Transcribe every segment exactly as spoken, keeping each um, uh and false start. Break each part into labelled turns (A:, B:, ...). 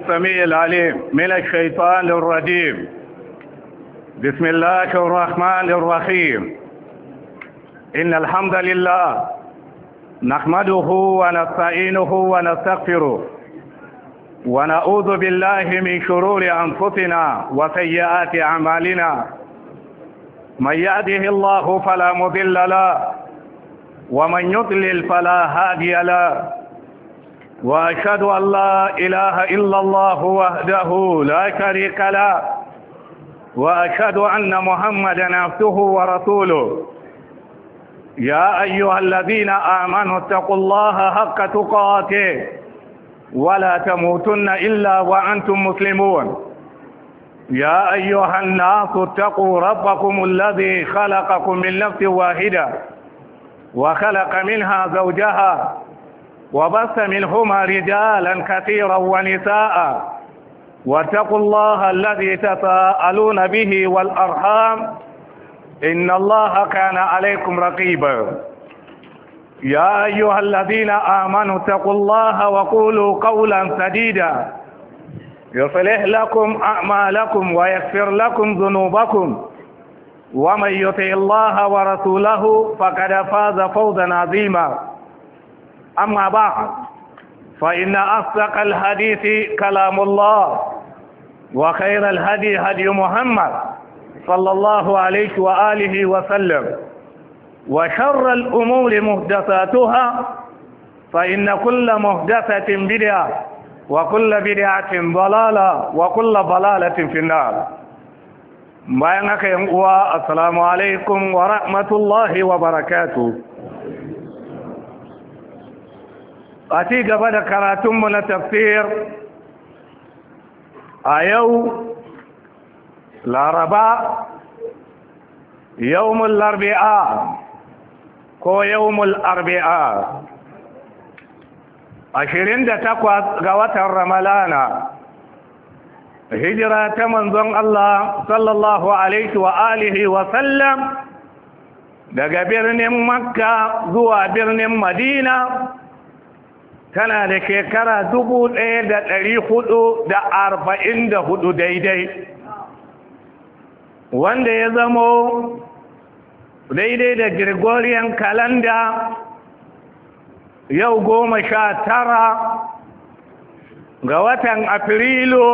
A: السميع العليم من الشيطان الرجيم. بسم الله الرحمن الرحيم. إن الحمد لله نحمده ونستعينه ونستغفره ونعوذ بالله من شرور أنفسنا وسيئات أعمالنا. من يهده الله فلا مضل له ومن يضلل فلا هادي له، وأشهد أن لا إله إلا الله وحده لا شريك له، وأشهد أن محمدا عبده ورسوله. يا أيها الذين آمنوا اتقوا الله حق تقاته ولا تموتن إلا وأنتم مسلمون. يا أيها الناس اتقوا ربكم الذي خلقكم من نفس واحدة وخلق منها زوجها وبث منهما رجالا كثيرا ونساء، واتقوا الله الذي تساءلون به والأرحام إن الله كان عليكم رقيبا. يا أيها الذين آمنوا اتقوا الله وقولوا قولا سديدا يصلح لكم أعمالكم ويغفر لكم ذنوبكم، ومن يطع الله ورسوله فقد فاز فوزا عظيما. أما بعد، فإن أصدق الحديث كلام الله، وخير الهدي هدي محمد صلى الله عليه وآله وسلم، وشر الأمور محدثاتها، فإن كل محدثة بدعة وكل بدعة ضلالة وكل ضلالة في النار. بينك يا السلام عليكم ورحمة الله وبركاته. a ci gaba da karatunmu na tafsir a yau laraba yawmul arbi'a ko yawmul arbi'a ashirin da takwas ga watan ramalana, hijira ta manzon Allah sallallahu alaihi wa alihi wa sallam daga birnin Makka zuwa birnin Madina tana da shekara dubu ɗaya da ɗari hudu da arba'in da hudu daidai, wanda ya zamo daidai da Gregorian kalanda yau goma sha tara ga watan Afrilu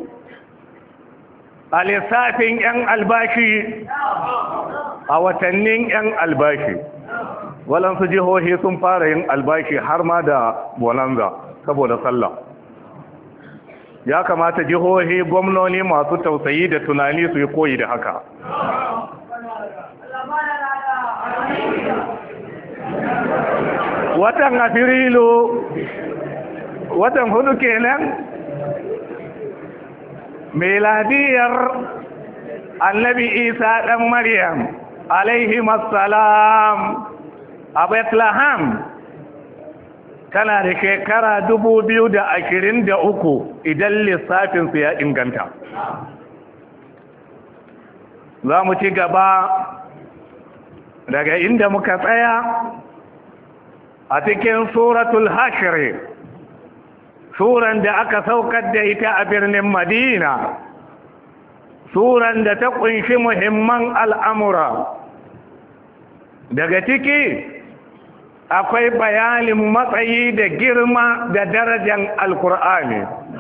A: a lissafin 'yan albashi a watannin 'yan albashi. walansu jihohi sun fara yin albashi har ma da bonanza saboda sallah. Ya kamata jihohi gwamnoni masu tausayi da tunani su yi koyi da haka. Watan Afrilu watan hudu kenan miladiyar annabi Isa dan Maryam alaihi assalam a Bethlehem tana da shekara dubu biyu da ashirin da uku idan lissafinsu ya inganta. Za mu ci gaba daga inda muka tsaya a cikin suratul Hashr, suran da aka saukar da ita a birnin Madina, suran da ta kunshi muhimman al'amura. Daga ciki akwai bayanin matsayi da girma da darajar alkur'ani.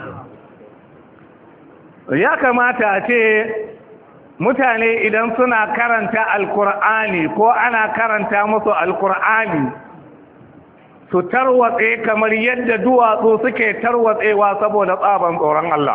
A: Ya kamata a ce mutane idan suna karanta alkur'ani ko ana karanta musu alkur'ani su tarwatse kamar yadda duwatsu suke tarwatsewa saboda tsaban tsoron Allah,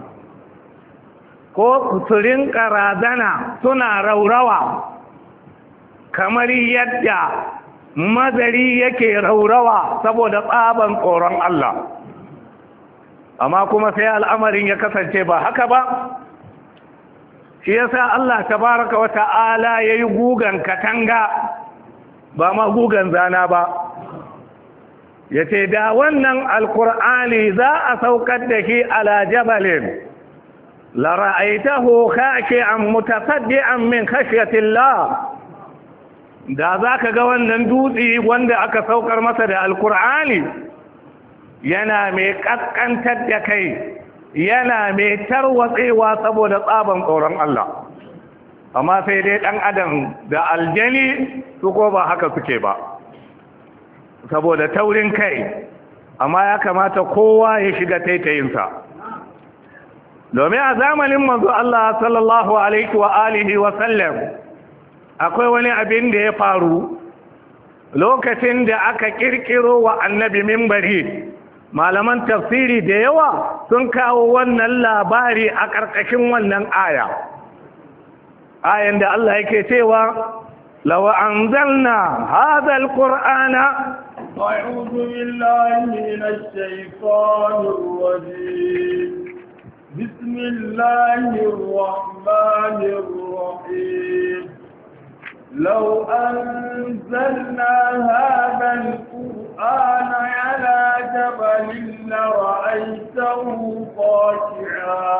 A: ko su rinka razana suna raurawa kamar yadda mazari yake raurawa saboda tsaban tsoron Allah. Amma kuma sai al'amarin ya kasance ba haka ba. Shi yasa Allah tabaraka wa ta'ala yayi gugan katanga ba ma gugan zana ba. Yace da wannan alqur'ani za a saukar da shi ala jabalin la ra'aytahu khashi'an mutasaddian min khashyatillah. Da za ka ga wannan dutse wanda aka saukar masa da alkur'ani yana mai kaskantar da kai yana mai tarwatsewa saboda tsaban tsoron Allah. Amma sai dai ɗan adam da aljani su ko ba haka suke ba, saboda taurin kai. Amma ya kamata kowa ya shiga taitayinsa, domin a zamanin manzo Allah sallallahu alaihi wa alihi wa sallam akwai wani abin da ya faru lokacin da aka kirkiro wa annabi mimbari. Malaman tafsiri da yawa sun kawo wannan labari a ƙarƙashin wannan aya, ayan da Allah yake cewa law anzalna hadha alqur'ana
B: a'udhu billahi minash shaitanir rajim bismillahir rahmanir rahim لو أنزلنا هذا القرآن على جبل لرأيته خاشعا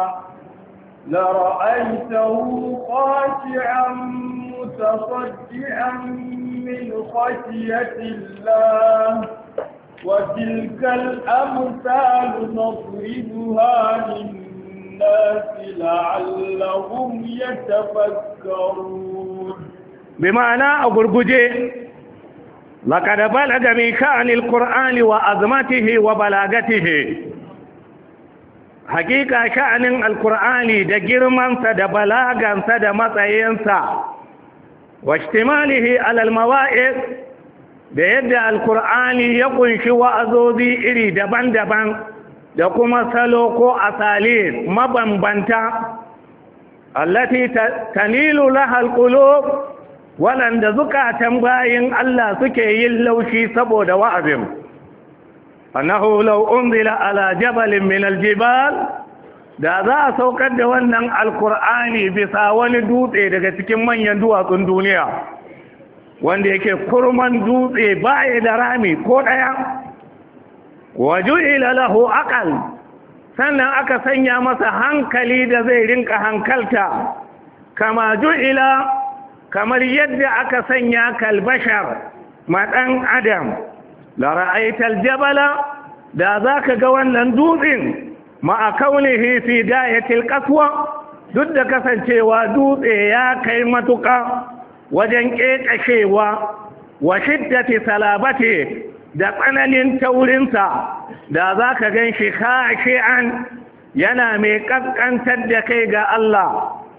B: لرأيته خاشعا متصدعا من خشية الله وتلك الأمثال نضربها للناس لعلهم يتفكرون.
A: بمعنى أقرقجي لقد بلغ من شأن القرآن وعظمته وبلاغته. حقيقة شأن القرآن دا جرمانسا دا بلاغانسا دا مطعينسا واشتماله على الموائد da yadda alkur'ani ya kunshi wa'azozi iri daban-daban da kuma salo ko asali mabambanta allati tanilu lahal qulub waɗanda zukatan bayin Allah suke yin laushi saboda wa'azin. Annahu law unzila ala jabalin min aljibal, da za a saukar da wannan alkur'ani bisa wani dutse daga cikin manyan duwatsun duniya, wanda yake kurman dutse baya da rami ko ɗaya, wa ju'ila lahu aqal, sannan aka sanya masa hankali da zai rinka hankalta, kama ju'ila kamar yadda aka sanya kalbashar ma ɗan adam. La ra'aital jabala, da za ka ga wannan dutsen ma'a kaunihi fi dayatil qaswa, duk da kasancewa dutse ya kai matuƙa wajen ƙeƙashewa wa shiddati salabati da tsananin taurinsa, da za ka gan shi khashi'an yana mai ƙasƙantar da kai ga Allah,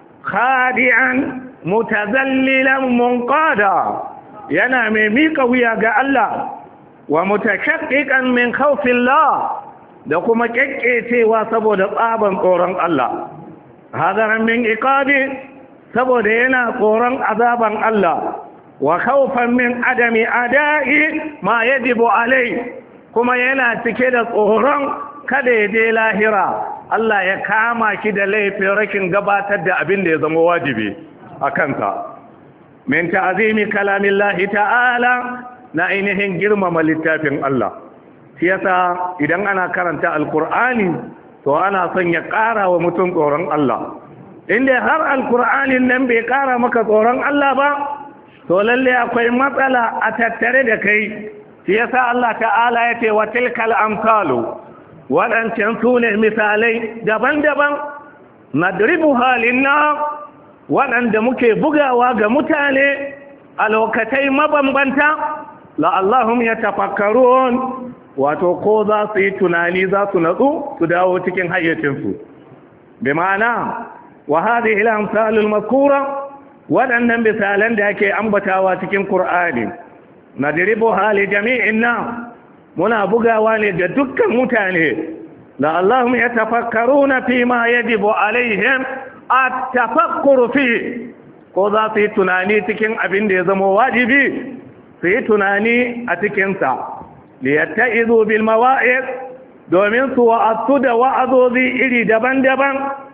A: khadi'an mutazallilan munqada yana mai mika wuya ga Allah, wa mutashaqqiqan min khawfillah da kuma kekkecewa saboda tsaban tsoron Allah, hadaran min iqabi saboda yana tsoron azaban Allah, wa khawfan min adami ada'i ma yajibu alai, kuma yana cike da tsoron kada ya je lahira Allah ya kama ki da laifin rashin gabatar da abin da ya zama wajibi a kanka. Min ta'azimi kalamillahi ta'ala, na ainihin girmama littafin Allah. Shi yasa idan ana karanta alkur'ani to ana son ya ƙara wa mutum tsoron Allah. Inda har alkur'anin nan bai ƙara maka tsoron Allah ba, to lalle akwai matsala a tattare da kai. Shi yasa Allah ta'ala ya ce wa tilkal amsalu, waɗancan su ne misalai daban-daban nadribuha linnas, waɗanda muke bugawa ga mutane a lokatai mabambanta la'allahum yatafakkarun, wato ko za su yi tunani za su natsu su dawo cikin hayyacinsu. Bi ma'ana wa hadhihi al-amsalul mazkura, waɗannan misalan da ake ambatawa cikin Qur'ani nadribuha li jami'in nas, muna bugawa ne ga dukkan mutane la'allahum yatafakkaruna fi ma yajibu alaihim at-tafakkuru fi, ko za su yi tunani cikin abin da ya zama wajibi su yi tunani a cikinsa, liyatta'izu bil mawa'id, domin su wa'azu da wa'azozi iri daban-daban,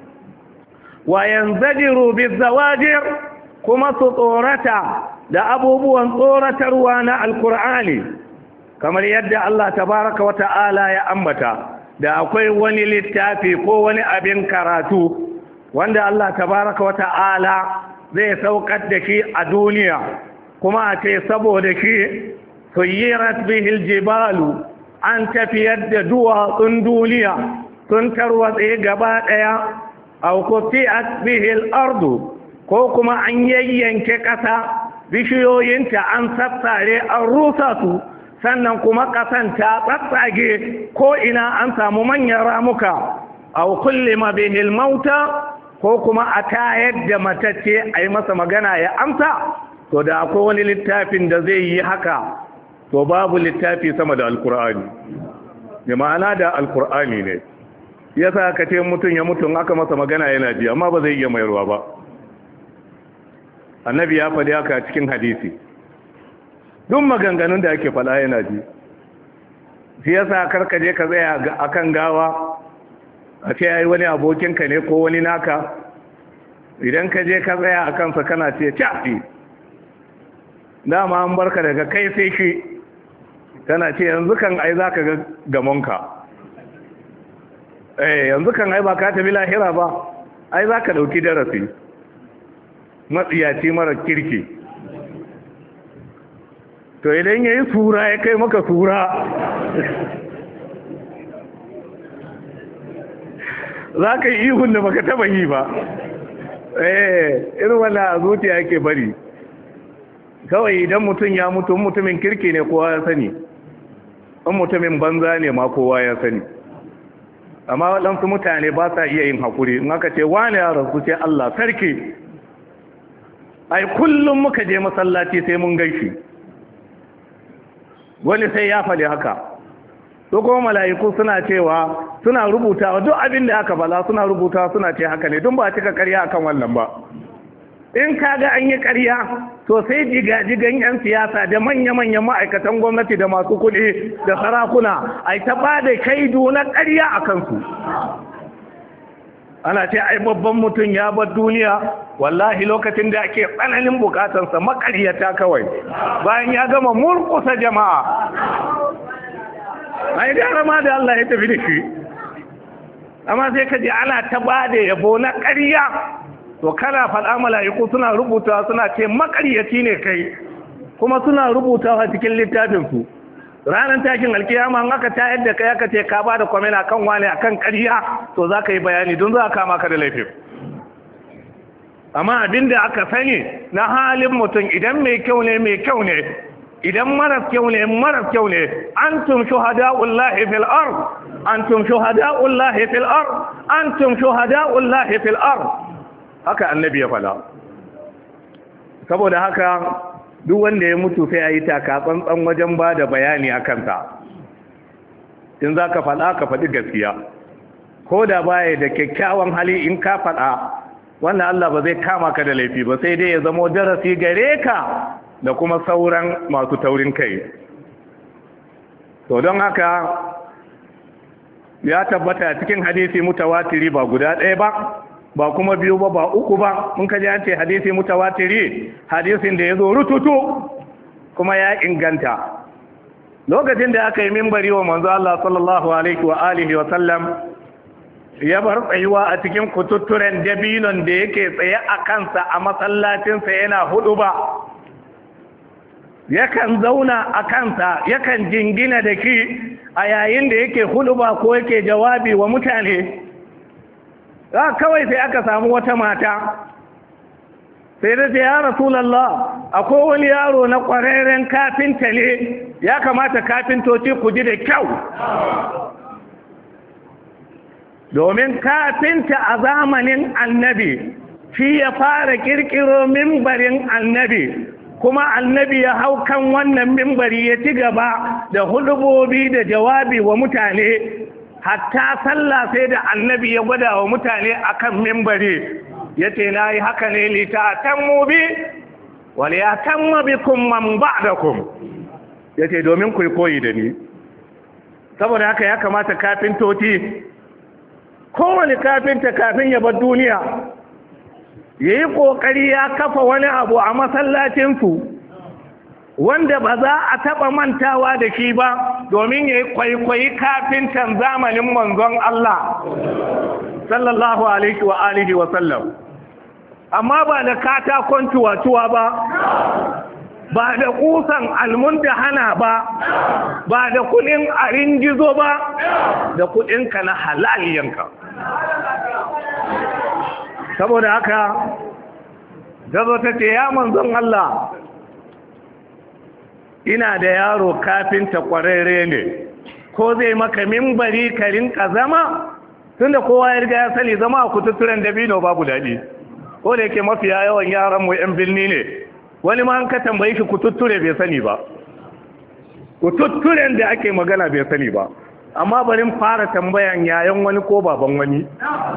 A: wa yanzajiru bil zawajir, kuma su tsorata da abubuwan tsoratarwa na alkur'ani, kamar yadda Allah tabaraka wa ta'ala ya ambata da akwai wani littafi ko wani abin karatu wanda Allah tabaraka wa ta'ala zai saukar da shi a duniya, kuma a ce saboda shi suyirat bihil jibalu, an tafiyar da duwatsun duniya sun tarwatse gaba ɗaya aw quti'at bihi al-ardu ko kuma an yayyanke ƙasa bishiyoyinta an sassare an rusa su sannan kuma ƙasan ta tsatsage ko ina an samu manyan ramuka aw kullima bihi al-mauta ko kuma a tayar da matacce a yi masa magana ya amsa to da akwai wani littafin da zai yi haka to babu littafi sama da alkur'ani da ma'ana da alkur'ani ne ya sa ka ce mutum ya mutum aka masa magana yana ji amma ba zai iya mayarwa ba annabi ya faɗi haka cikin hadisi duk maganganun da ake faɗa yana ji shi ya sa karkaje ka tsaya akan gawa a ce ya yi wani abokinka ne ko wani naka idan ka je ka tsaya a kansa kana ce cafi dama an barka daga kai sai shi tana ce yanzu kan ai za ka ga gamonka eh yanzu kan ai ba ka tafi lahira ba ai za ka ɗauki darasi matsiyaci mara kirki to idan ya yi sura ya kai maka sura za ka yi ihun da baka taba yi ba eh irin wannan a zuciya yake bari kawai idan mutum ya mutu mutumin kirki ne kowa ya sani in mutumin banza ne ma kowa ya sani amma waɗansu mutane ba sa iya yin haƙuri in aka ce wani ya rasu ce Allah sarki ai kullum muka je masallaci sai mun gaishe wani sai ya faɗi haka su kuma mala'iku suna cewa suna rubutawa duk abin da aka bala suna rubutawa suna ce haka ne don ba cika karya akan wannan ba in kaga an yi karya to sai jigajigan 'yan siyasa da manya-manyan ma'aikatan gwamnati da masu kuɗi da sarakuna ai ta ba da kaidu na karya a kansu ana ce ai babban mutum ya bar duniya wallahi lokacin da ake tsananin bukatarsa makaryata kawai bayan ya gama murkusa jama'a ai gara ma da Allah ya tafi da shi amma sai ka ji ana ta bada yabo na ƙarya to kana faɗa mala'iku suna rubutawa suna ce makaryaci ne kai kuma suna rubutawa cikin littafin su ranar takin alkiyama an aka tayar da kai aka ce ka bada kwamena kan wani akan ƙarya to za ka yi bayani don za a kama ka da laifin amma abinda aka sani na halin mutum idan mai kyau ne mai kyau ne idan maras kyau ne maras kyau ne antum shuhada'ullahi fil ard antum shuhada'ullahi fil ard antum shuhada'ullahi fil ard haka annabi ya fada saboda haka duk wanda ya mutu sai ayi taka tsantsan wajen bada bayani akan sa in zaka fada ka fadi gaskiya ko da baya da kyakkyawan hali in ka fada wannan Allah ba zai kama ka da laifi ba sai dai ya zama darasi gare ka da kuma sauran masu taurin kai to don haka ya tabbata cikin hadisi mutawatiri ba guda ɗaya ba ba kuma biyu ba ba uku ba mun kaji an ce hadisi mutawatiri hadisin da ya zo rututu kuma ya inganta lokacin da aka yi mimbari wa manzo Allah sallallahu alaihi wa alihi wa sallam ya bar tsayuwa a cikin kututturen dabinon da yake tsaye a kansa a masallacinsa yana hudu ba yakan zauna a kansa yakan jingina da ki a yayin da yake huluba ko yake jawabi wa mutane kawai sai aka samu wata mata sai da ce ya rasulallah akwai wani yaro na ƙwararren kafinta ne ya kamata kafintoci ku ji da kyau domin kafinta a zamanin annabi shi ya fara kirkiro mimbarin annabi kuma annabi ya hau kan wannan mimbari ya ci gaba da hudubobi da jawabi wa mutane hatta sallah sai da annabi ya gwada wa mutane akan mimbari ya ce na yi haka ne litatammu bi wale ya tamma bikum man ba'dakum ya ce domin ku koyi da ni saboda haka ya kamata kafintoci kowane kafinta kafin ya bar duniya ya yi ƙoƙari ya kafa wani abu a masallacinsu wanda ba za a taɓa mantawa da shi ba domin ya yi kwaikwayi kafintan zamanin manzon Allah sallallahu alaihi wa alihi wa sallam amma ba da katakon tuwa-tuwa ba ba da kusan almundahana ba ba da kudin arin gizo ba da kudinka na halaliyanka. Saboda haka gazo ta ce ya manzon Allah ina da yaro kafinta kwararre ne ko zai maka mimbari ka rinka zama tunda kowa ya riga ya sani zama a kututturen dabino babu daɗi ko da yake mafiya yawan yaran mu yan birni ne wani ma an ka tambaye shi kututture bai sani ba kututturen da ake magana bai sani ba amma bari fara tambayan yayan wani ko baban wani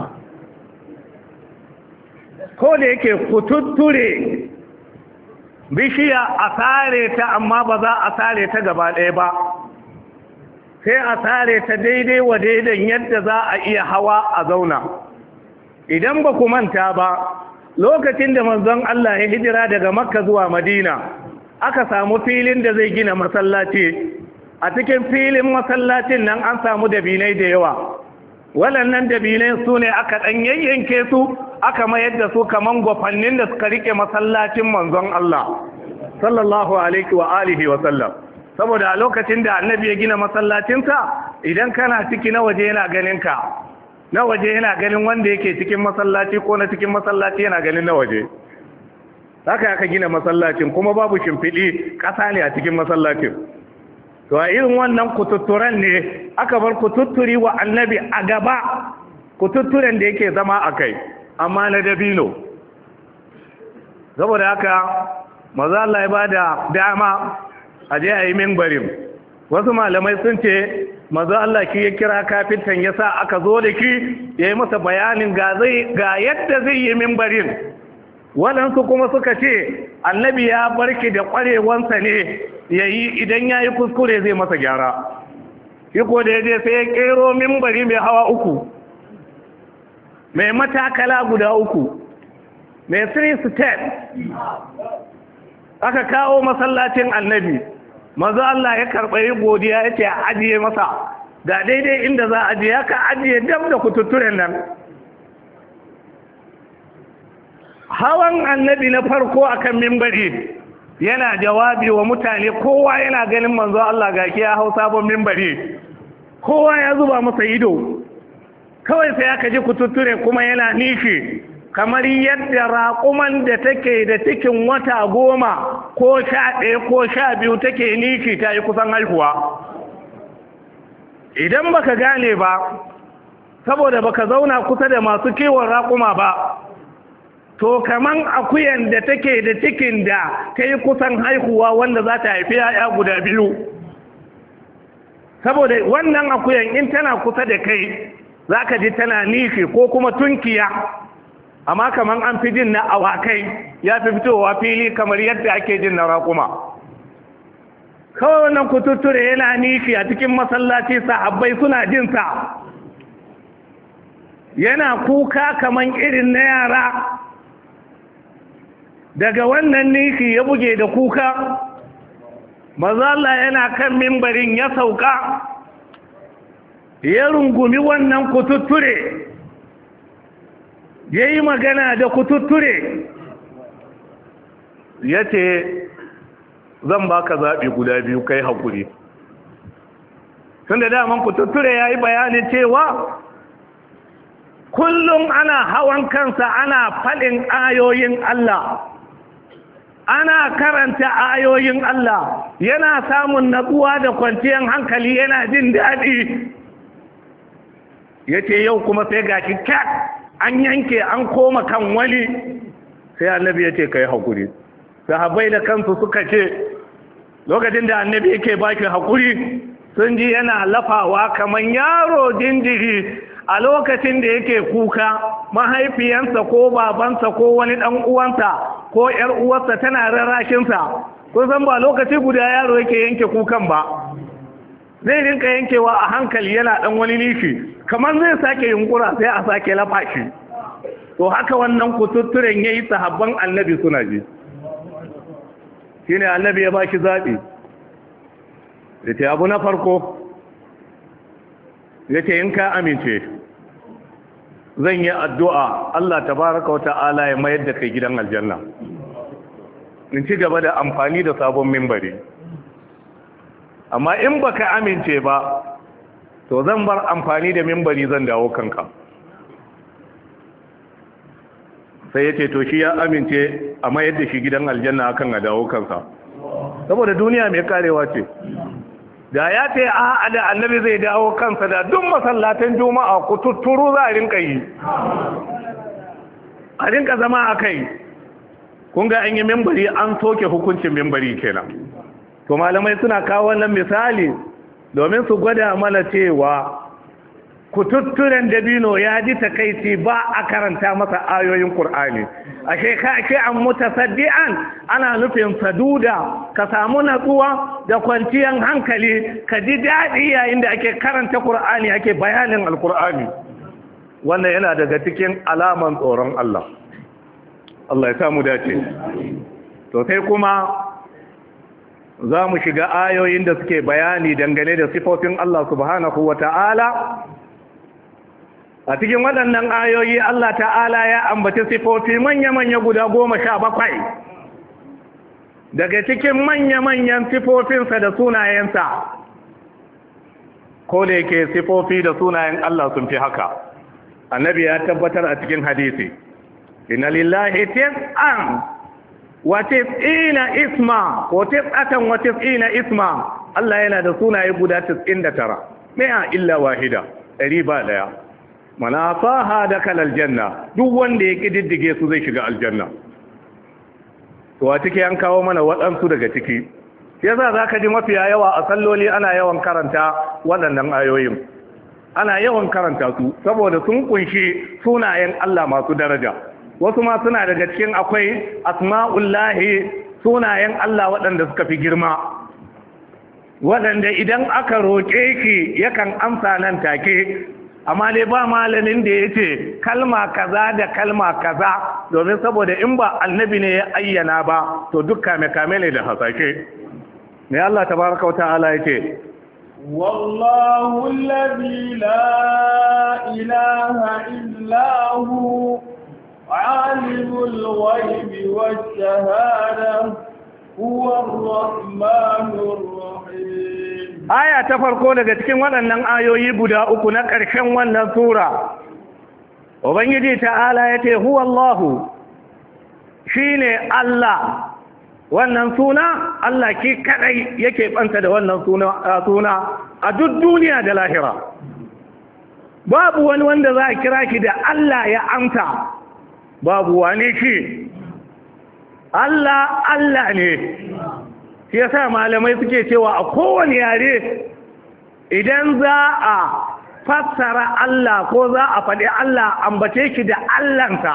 A: ko da yake kututture bishiya a sare ta amma ba za a sare ta gaba ɗaya ba sai a sare ta daidai wa daidan yadda za a iya hawa a zauna idan ba ku manta ba lokacin da manzon Allah ya hijira daga makka zuwa madina aka samu filin da zai gina masallaci a cikin filin masallacin nan an samu dabinai da yawa waɗannan dabinai su ne aka ɗan yayyanke su aka mayar da su kaman gwafannin da suka rike masallacin manzon Allah sallallahu alaihi wa alihi wa sallam saboda a lokacin da annabi ya gina masallacinsa idan kana ciki na waje yana ganin ka na waje yana ganin wanda yake cikin masallaci ko na cikin masallaci yana ganin na waje haka aka gina masallacin kuma babu shimfiɗi ƙasa ne a cikin masallacin to a irin wannan kututturen ne aka bar kututturi wa annabi a gaba kututturen da yake zama a kai amma na dabino saboda haka maza Allah ya bada dama a je a yi mimbarin wasu malamai sun ce maza Allah ki ya kira kafintan ya sa aka zo da ki ya yi masa bayanin ga yadda zai yi mimbarin waɗansu kuma suka ce annabi ya barki da ƙwarewansa ne ya yi idan ya yi kuskure zai masa gyara iko da ya je sai ya ƙero mimbari mai hawa uku mai matakala guda uku mai three step aka kawo masallacin annabi maza Allah ya karɓari godiya ya ce a ajiye masa ga daidai inda za a ajiye ka ajiye dam da kututturen nan hawan annabi na farko akan mimbari yana jawabi wa mutane kowa yana ganin manzo Allah ga ki ya hau sabon mimbari kowa ya zuba masa ido kawai sai aka ji kututture kuma yana nishi kamar yadda raƙuman da take da cikin wata goma ko sha ɗaya ko sha biyu take nishi ta yi kusan haihuwa idan baka gane ba saboda baka zauna kusa da masu kiwon raƙuma ba to kaman akuyan da take da cikin da ta yi kusan haihuwa wanda za ta haifi ya'ya guda biyu saboda wannan akuyan in tana kusa da kai za ka ji tana nishi ko kuma tunkiya amma kaman an fi jin na awakai ya fi fitowa fili kamar yadda ake jin na raƙuma kawai wannan kututture yana nishi a cikin masallaci sahabbai suna jinsa yana kuka kaman irin na yara daga wannan nishi ya buge da kuka maza Allah yana kan mimbarin ya sauka ya rungumi wannan kututture ya yi magana da kututture ya ce zan baka zaɓi guda biyu kai haƙuri tun da daman kututture ya yi bayanin cewa kullum ana hawan kansa ana faɗin ayoyin Allah ana karanta ayoyin Allah yana samun natsuwa da kwanciyar hankali yana jin daɗi ya ce yau kuma sai ga shi kat an yanke an koma kan wali sai annabi ya ce ka yi haƙuri sahabbai da kansu suka ce lokacin da annabi yake baki haƙuri sun ji yana lafawa kamar yaro jinjiri a lokacin da yake kuka mahaifiyansa ko babansa ko wani ɗan uwansa ko ‘yar uwarsa tana rarrashinsa kun san ba lokaci guda yaro yake yanke kukan ba zai rinka yankewa a hankali yana ɗan wani nishi kamar zai sake yunkura sai a sake lafa shi to haka wannan kututturen ya yi sahabban annabi suna ji shi ne annabi ya ba shi zaɓi da ce abu na farko ya ce in ka amince zan yi addu'a Allah tabaraka wa ta'ala ya mayar da kai gidan aljanna in ci gaba da amfani da sabon mimbari. Amma in baka amince ba to zan bar amfani da mimbari zan dawo kanka. Sai ya ce to shi ya amince a mayar da shi gidan aljanna akan a dawo kansa, saboda duniya mai karewa ce. Da ya ce a da annabi zai dawo kansa da duk masallatan juma'a ku tutturu za a rinka yi, a rinka zama a kai. Kun ga an yi mimbari an soke hukuncin mimbari kenan. To malamai suna kawo wannan misali domin su gwada mana cewa kututturen dabino ya ji takaici ba a karanta masa ayoyin Kur'ani. Ashe ka ake an mutasaddi'an ana nufin saduda, ka samu natsuwa da kwanciyar hankali, ka ji daɗi yayin da ake karanta Kur'ani, ake bayanin Alkur'ani. Wannan yana daga cikin alaman tsoron Allah. Allah ya samu dace. To sai kuma za mu shiga ayoyin da suke bayani dangane da sifofin Allah subhanahu wa ta'ala. A cikin waɗannan ayoyi Allah ta'ala ya ambaci sifofi manya-manya guda goma sha bakwai. Daga cikin manya-manyan sifofinsa da sunayensa, ko da yake sifofi da sunayen Allah sun fi haka. Annabi ya tabbatar a cikin hadisi, inna lillahi tis'an wa tis'ina isma ko tis'atan wa tis'ina isma. Allah yana da sunaye guda tis'in da tara, mi'a illa wahida, ɗari ba ɗaya. Mana faha da kalal janna, duk wanda ya kididdige su zai shiga aljanna. To a ciki an kawo mana waɗansu daga ciki. Yasa za ka ji mafiya yawa a salloli ana yawan karanta waɗannan ayoyin. Ana yawan karanta su saboda sun kunshi sunayen Allah masu daraja. Wasu ma suna daga cikin akwai asma'ullahi, sunayen Allah waɗanda suka fi girma, waɗanda idan aka roƙe ki yakan amsa nan take. Amma dai ba malamin da ya ce kalma kaza da kalma kaza, domin saboda in ba annabi ne ya ayyana ba to duk kame-kame ne da hasashe. Me Allah tabaraka wa ta'ala ya ce,
B: wallahu alladhi la ilaha illa hu alimul ghaibi wash shahada huwa ar-rahmanur rahim.
A: Aya ta farko daga cikin waɗannan ayoyi guda uku na ƙarshen wannan sura, Ubangiji ta'ala ya ce, Huwa Allahu, shi ne Allah. Wannan suna, Allah ki kaɗai yake ɓanta da wannan suna a duk duniya da lahira. Babu wani wanda za a kira ki da Allah ya amsa, babu wane shi. Allah, Allah ne. Shi yasa malamai suke cewa a kowane yare idan za a fassara Allah ko za a faɗi Allah ambace ki da Allahnsa.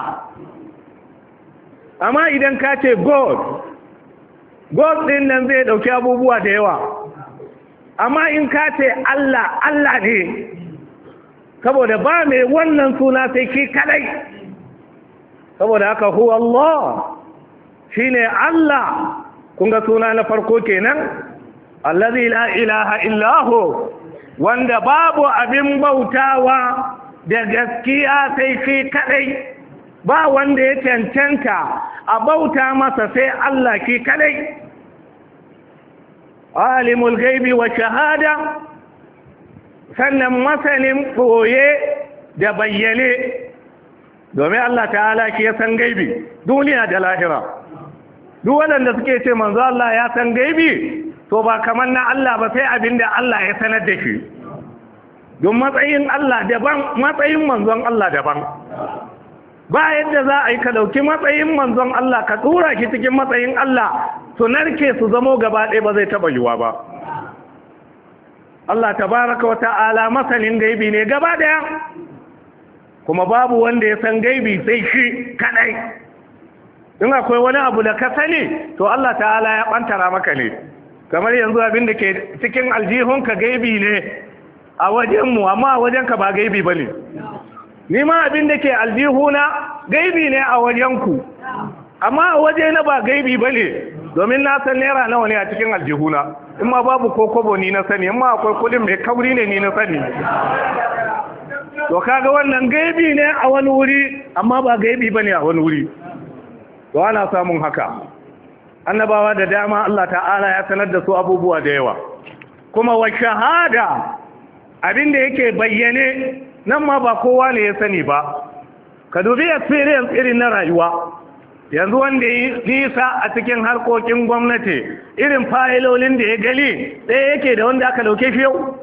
A: Amma idan ka ce God, God ɗin nan zai ɗauki abubuwa da yawa. Amma in ka ce Allah, Allah ne, saboda ba mai wannan suna sai ki kadai. Saboda haka huwa Allah, shi ne Allah. Kun ga suna na farko kenan, allazi la ilaha illahu, wanda babu abin bautawa da gaskiya sai shi kadai, ba wanda ya cancanta a bauta masa sai Allah ki kadai. Alimul gaibi wa shahada, sannan masanin ɓoye da bayyane, domin Allah ta'ala ki ya san gaibi duniya da lahira. Duk waɗanda suke ce manzo Allah ya san gaibi, to ba kamar na Allah ba sai abin da Allah ya sanar da shi. Don matsayin Allah daban, matsayin manzon Allah daban. Ba yadda za a yi ka ɗauki matsayin manzon Allah ka tura ki cikin matsayin Allah, su narke su zamo gaba ɗaya ba zai taɓa yiwa ba. Allah tabaraka wa ta'ala masanin gaibi ne gaba ɗaya, kuma babu wanda ya san gaibi sai shi kaɗai. In akwai wani abu da ka sani, to Allah ta'ala ya ɓantara maka ne. Kamar yanzu abin da ke cikin aljihunka gaibi ne a wajenmu, amma a wajenka ba gaibi ba ne. Ni ma abin da ke aljihuna gaibi ne a wajenku, amma a waje na ba gaibi ba ne, domin na san naira nawa ne a cikin aljihuna. In ma babu ko kobo ni na sani, in ma akwai kudin mai kauri ne ni na sani. To kaga wannan gaibi ne a wani wuri, amma ba gaibi ba ne a wani wuri. To ana samun haka. annabawa da dama Allah ta'ala ya sanar da su abubuwa da yawa kuma wa shahada abinda yake bayyane nan ma ba kowa ne ya sani ba ka dubi experience irin na rayuwa yanzu wanda yi nisa a cikin harkokin gwamnati irin fayilolin da ya gali ɗaya yake da wanda aka dauke shi yau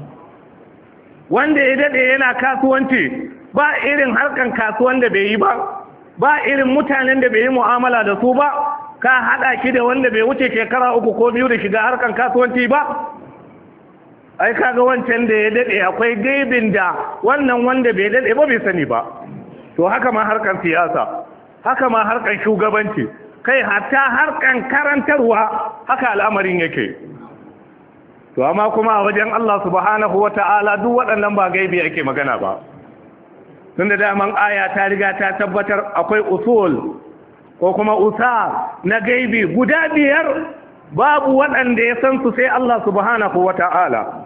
A: wanda ya daɗe yana kasuwanci ba irin harkan kasuwan da bai yi ba ba irin mutanen da bai yi mu'amala da su ba ka haɗa shi da wanda bai wuce shekara uku ko biyu da shiga harkan kasuwanci ba ai kaga wancan da ya daɗe akwai gaibin da wannan wanda bai daɗe ba bai sani ba to haka ma harkan siyasa haka ma harkan shugabanci kai hatta harkan karantarwa haka al'amarin yake to amma kuma a wajen Allah subhanahu wata'ala duk waɗannan ba gaibi ake magana ba tunda daman aya ta riga ta tabbatar akwai usul ko kuma usa na gaibi guda biyar babu waɗanda ya san su sai Allah subhanahu wata'ala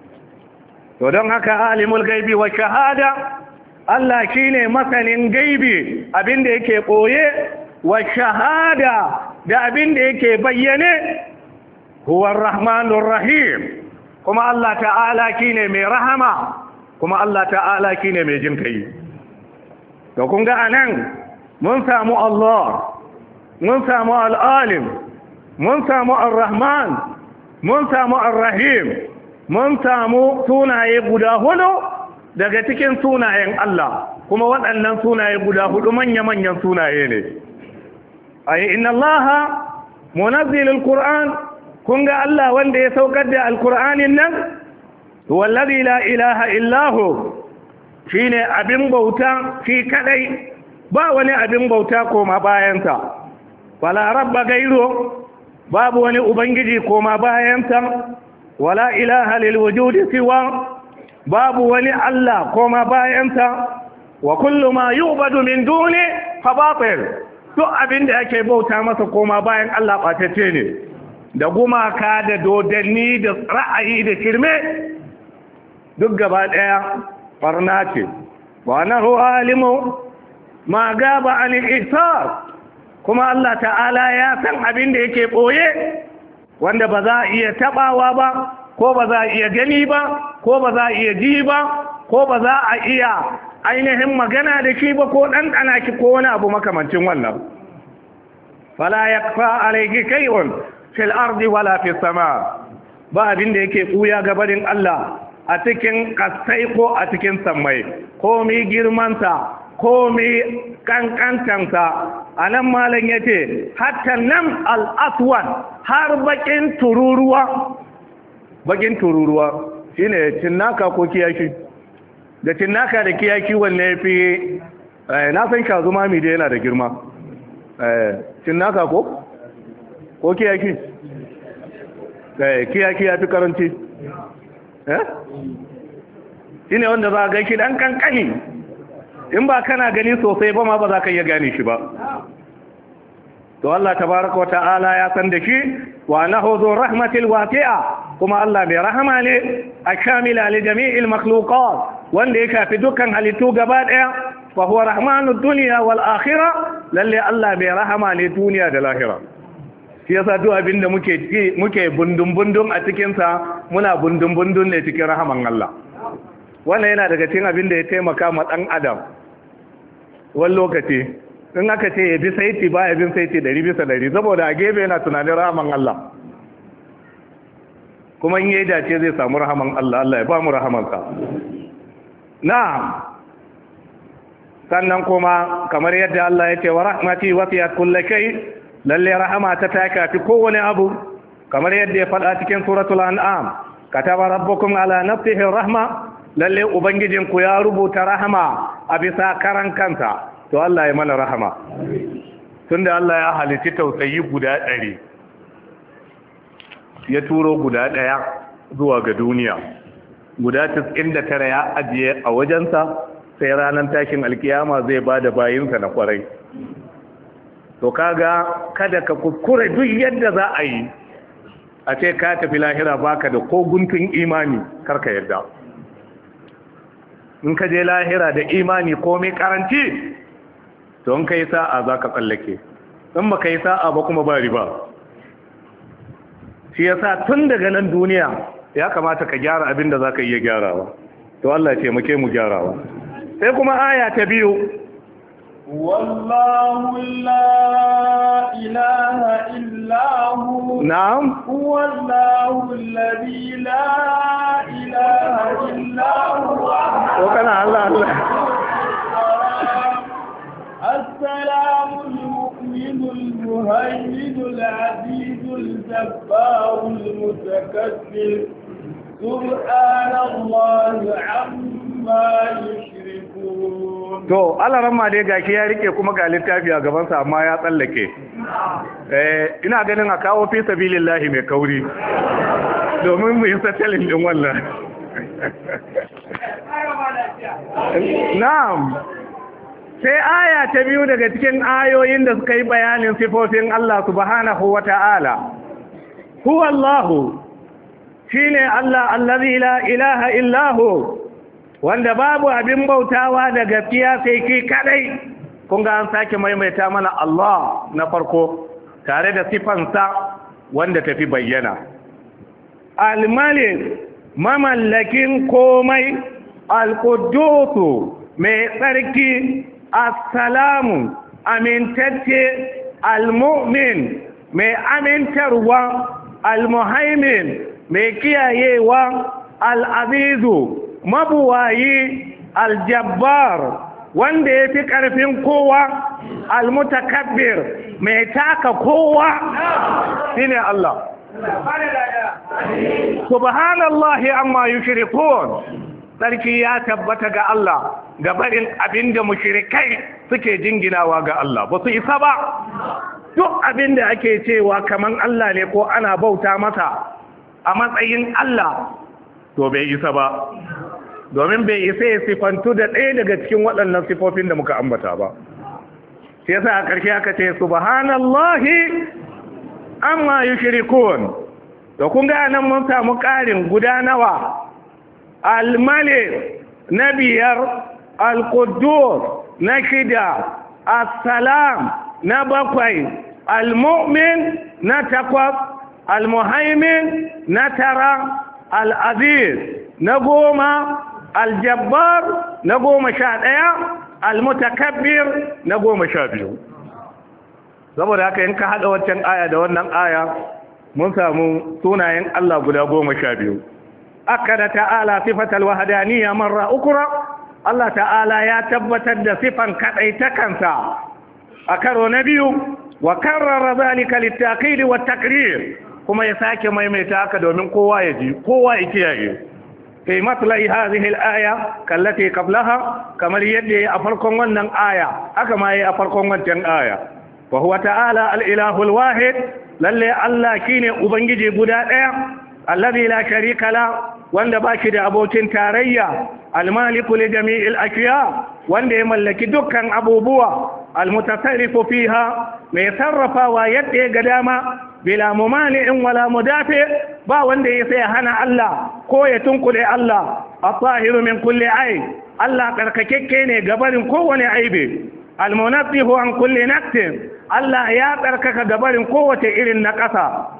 A: to don haka alimul gaibi wa shahada Allah shine masanin gaibi abinda yake ɓoye wa shahada da abinda yake bayyane huwa rahmanur rahim kuma Allah ta'ala shine mai rahama kuma Allah ta'ala shine mai jin kai to kun ga anan mun samu Allah mun samu al-alim mun samu ar-rahman mun samu ar-rahim mun samu sunaye guda hudu daga cikin sunayen Allah kuma waɗannan sunaye guda hudu manya-manyan sunaye ne ayi inna Allah munazzilul Qur'an kun ga Allah wanda ya saukar da alkur'anin nan wallazi la ilaha illahu shine abin bauta shi kadai ba wani abin bauta koma bayansa wala rabba gairu babu wani ubangiji koma bayansa wala ilaha lil wujudi siwa babu wani Allah koma bayansa wa kullu ma yu'badu min duni fa batil duk abin da yake bauta masa koma bayan Allah batacce ne da gumaka da dodanni da ra'ayi da kirme duk gaba daya barna ce wa nahu alimu ma gaba an ihsar kuma Allah ta'ala ya san abin da yake boye wanda ba za a iya tabawa ba ko ba za a iya gani ba ko ba za a iya ji ba ko ba za a iya ainihin magana da shi ba ko ɗanɗana ki ko wani abu makamancin wannan fala yakfa alayhi kay'un fil ardi wala fis sama ba abin da yake kuya gabarin Allah a cikin kasai ko a cikin sammai ko mi girmanta ko mi kankantansa anan malam yace hatta nam al aswad har bakin tururuwa bakin tururuwa shine cinnaka ko kiyashi da cinnaka da kiyaki wanne yafi na san kazuma mi da yana da girma eh cinnaka ko ko kiyaki eh kiyaki yafi karanci eh shine wanda za ga shi dan kankani in ba kana gani sosai ba ma ba za ka iya gane shi ba to Allah tabaraka wata'ala ya san da shi wa nahu zu rahmatil wasi'a kuma Allah bai rahama ne akamila li jami'il makhluqat wanda ya shafi dukkan halittu gaba daya fa huwa rahmanud dunya wal akhirah lalle Allah bai rahama ne duniya da lahira shi yasa duk abinda muke muke bundun bundun a cikin sa muna bundun bundun ne cikin rahaman Allah wannan yana daga cikin abinda ya taimaka ma dan adam wani lokaci in aka ce ya bi saiti ba ya bin saiti dari bisa dari saboda a gebe yana tunanin rahaman Allah kuma in yi dace zai samu rahaman Allah Allah ya ba mu rahamansa na'am sannan kuma kamar yadda Allah ya ce wa rahmati wasiyat kulli shay lalle rahama ta ta kafi kowane abu kamar yadda ya faɗa cikin suratul an'am kataba rabbukum ala nafsihi rahma lalle ubangijinku ya rubuta rahama a bisa karan kansa to Allah ya mana rahama tunda Allah ya halitta tausayi guda ɗari ya turo guda ɗaya zuwa ga duniya guda tis'in da tara ya ajiye a wajensa sai ranar tashin alkiyama zai ba da bayinsa na kwarai to kaga kada ka kuskure duk yadda za a yi a ce ka tafi lahira baka da ko guntun imani karka yadda in ka je lahira da imani komai karanci to in kai sa'a za ka tsallake in baka yi sa'a ba kuma ba riba. Shi yasa tun daga nan duniya ya kamata ka gyara abin da zaka iya gyarawa. To Allah ya taimake mu gyarawa. Sai kuma aya ta biyu.
B: والله لا إله إلا هو
A: نعم
B: هو الله الذي لا إله إلا هو
A: وكان الله الله
B: السلام المؤمن المهيمن العزيز الجبار المتكبر سبحان الله عما يشركون.
A: To, Allah ramma dai gashi ya rike kuma ga littafi a gabansa amma ya tsallake. Eh, ina ganin a kawo fi sabilillahi mai kauri. Domin mu yi satalin din wannan. Na'am. Sai aya ta biyu daga cikin ayoyin da suka yi bayanin sifofin Allah subhanahu wa ta'ala. Huwa Allahu, shine Allah allazi la ilaha illahu, wanda babu abin bautawa da gaskiya sai ki kadai. Kun ga an sake maimaita mana Allah na farko tare da sifansa wanda tafi bayyana. Al-Malik, mamallakin komai, Al-Quddus, mai tsarki, As-Salamu, amintacce, Al-Mu'min, mai amintarwa, Al-Muhaimin, mai kiyayewa, Al-Azizu, mabuwayi, Al-Jabbar, wanda ya fi ƙarfin kowa, Al-Mutakabbir, mai taka kowa, shine Allah. Subhanallahi amma yushrikun. Sarki ya tabbata ga Allah ga barin abinda mushrikai suke jinginawa ga Allah, ba su isa ba. Duk abinda ake cewa kaman Allah ne ko ana bauta masa a matsayin Allah, to bai isa ba. Domin bai isa ya sifantu da ɗaya daga cikin waɗannan sifofin da muka ambata ba. Sai yasa a ƙarshe aka ce subhanallahi amma yushrikun. To kun ga nan mun samu ƙarin guda nawa? Al-Malik na biyar, Al-Quddus na shida, As-Salam na bakwai, Al-Mu'min na takwas, Al-Muhaimin na tara, Al-Aziz na goma, Al-Jabbar na goma sha ɗaya, Al-Mutakabbir na goma sha biyu. Saboda haka in ka haɗa waccan aya da wannan aya, mun samu sunayen Allah guda goma sha biyu. Akada ta'ala sifatal wahdaniyya marra ukra, Allah ta'ala ya tabbatar da sifan kadaitakansa a karo na biyu, wa karrara zalika littaqid wa takrir, kuma ya sake maimaita haka domin kowa ya ji, kowa ya kiyaye. Fi matlai hadhihi al-aya kallati qablaha, kamar yadda a farkon wannan aya haka ma yi a farkon wancan aya. Wa huwa ta'ala al-ilahu al-wahid, lalle Allah shine ubangiji guda daya, alladhi la sharika la, wanda baki da abokin tarayya, al-maliku li jami'il ashiya, wanda ya mallaki dukkan abubuwa, al-mutasarrifu fiha, mai sarrafawa yadda ga dama, bila mumani'in wala mudafi, ba wanda ya sai hana Allah ko ya tunkule Allah. At-tahiru min kulli aib, Allah karkakekke ne gabarin kowane aibi. Al-munazzihu an kulli naqsin, Allah ya tsarkaka gabarin kowace irin na ƙasa.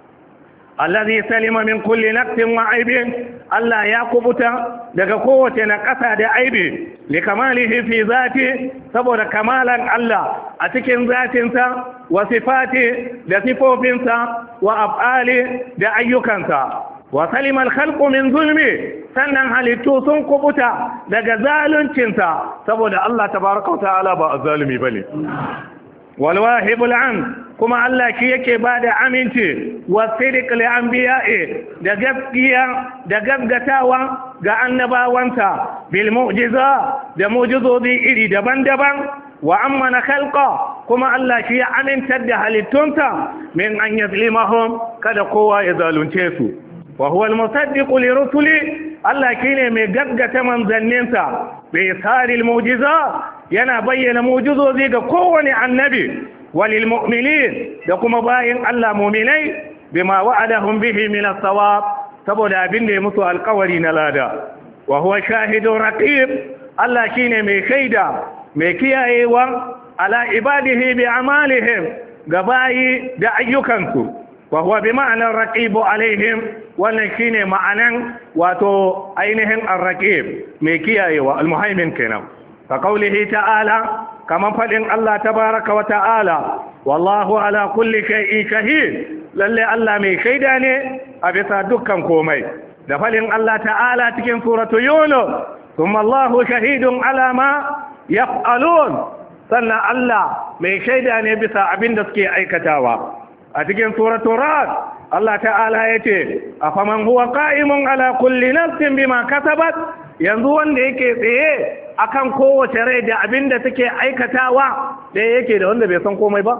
A: Allazi salima min kulli naqsin wa aibin, Allah ya kubuta daga kowace na ƙasa da aibi. Li kamalihi fi zati, saboda kamalan Allah a cikin zatinsa, wa sifati da sifofinsa, wa af'ali da ayyukansa. Wa salima al-khalqu min zulmi, sannan halittu sun kubuta daga zaluncinsa, saboda Allah tabaraka wa ta'ala ba azzalimi bane. Walwahibul am, kuma Allah shi yake bada aminci, wasidiq li anbiya'i, da gaskiya da gaggatawa ga annabawansa, bil mu'jiza, da mu'jizozi iri daban-daban, wa amana khalqa, kuma Allah shi ya amintar da halittunsa min an yazlimahum, kada kowa ya zalunce su. Wa huwa al-musaddiq li rusuli, Allah shine mai gaggata manzanninsa bi saril mu'jiza, yana bayyana mu'jizozi ga kowane annabi, walil mu'minin, da kuma bayin Allah mu'minai, bima wa'adahum bihi min as-sawab, saboda abin da ya musu alƙawari na lada. Wa huwa shahidun raqib, Allah shine mai shaida mai kiyayewa ala ibadihi bi amalihim gabayi da ayyukansu wa huwa bi ma'anar raqibu alaihim wannan shine ma'anan wato ainihin ar-raqib mai kiyayewa al-muhaimin kenan fa qawlihi ta'ala kaman fadin Allah tabaaraka wa ta'ala wallahu ala kulli shay'in shahid lalle Allah mai shaida ne a bisa dukkan komai da fadin Allah ta'ala cikin suratu yunus thumma Allahu shahidun ala ma yaf'alun sannan Allah mai shaida ne bisa abin da suke aikatawa a cikin suratu rad Allah ta'ala yace afaman huwa qa'imun ala kulli nafsin bima kasabat yanzu wanda yake tsaye akan kowace rai da abin da take aikatawa da yake da wanda bai san komai ba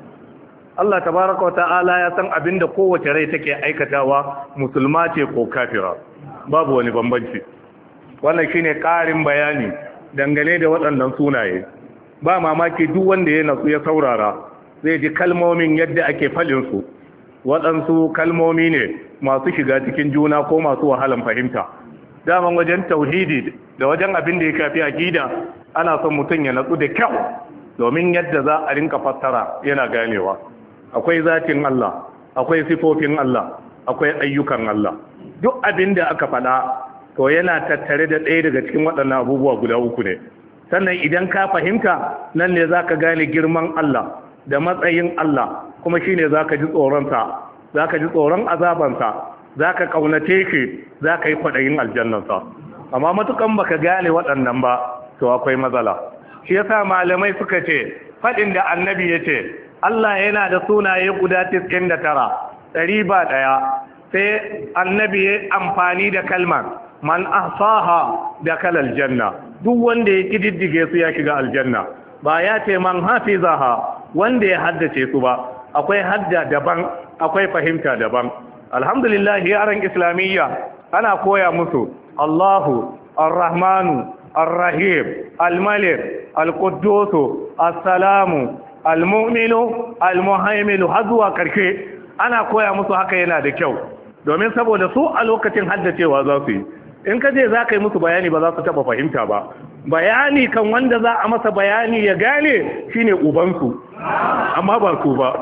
A: Allah tabaraka wa ta'ala ya san abin da kowace rai take aikatawa musulma ce ko kafira babu wani bambanci wannan shine ƙarin bayani dangane da waɗannan sunaye ba mamaki duk wanda ya natsu ya saurara zai ji kalmomin yadda ake falin su waɗansu kalmomi ne masu shiga cikin juna ko masu wahalan fahimta daman wajen tauhidi da wajen abin da ya shafi aqida ana son mutum ya natsu da kyau domin yadda za a rinka fassara yana ganewa akwai zatin Allah akwai sifofin Allah akwai ayyukan Allah duk abin da aka faɗa to yana tattare da ɗaya daga cikin waɗannan abubuwa guda uku ne sannan idan ka fahimta nan ne zaka gane girman Allah da matsayin Allah kuma shine zaka ji tsoronsa zaka ji tsoron azabansa zaka kaunace shi zaka yi kwadayin aljannansa amma matukan baka gane waɗannan ba to akwai matsala shi yasa malamai suka ce fadin da annabi yace Allah yana da sunaye guda tis'in da tara ɗari ba ɗaya sai annabi ya amfani da kalmar man ahsaha da kalal janna duk wanda ya kididdige su ya shiga aljanna ba ya ce man hafizaha wanda ya haddace su ba akwai hadda daban akwai fahimta daban alhamdulillah yaran islamiyya ana koya musu Allahu arrahmanu arrahim almalik alquddus assalamu almu'minu almuhaiminu har zuwa karshe ana koya musu haka yana da kyau domin saboda su a lokacin haddacewa za su yi in ka je za ka yi musu bayani ba za su taba fahimta ba bayani kan wanda za a masa bayani ya gane shine ubansu amma ba su ba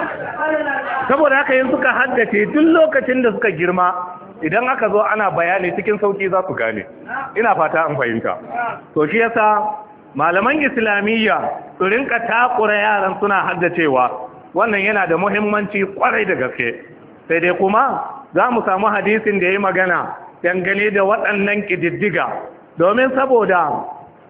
A: saboda haka yin suka haddace duk lokacin da suka girma idan aka zo ana bayani cikin sauki za su gane ina fata an fahimta to shi yasa malaman islamiyya su rinka takura yaran suna haddacewa wannan yana da muhimmanci kwarai da gaske sai dai kuma za mu samu hadisin da ya yi magana dangane da waɗannan ƙididdiga domin saboda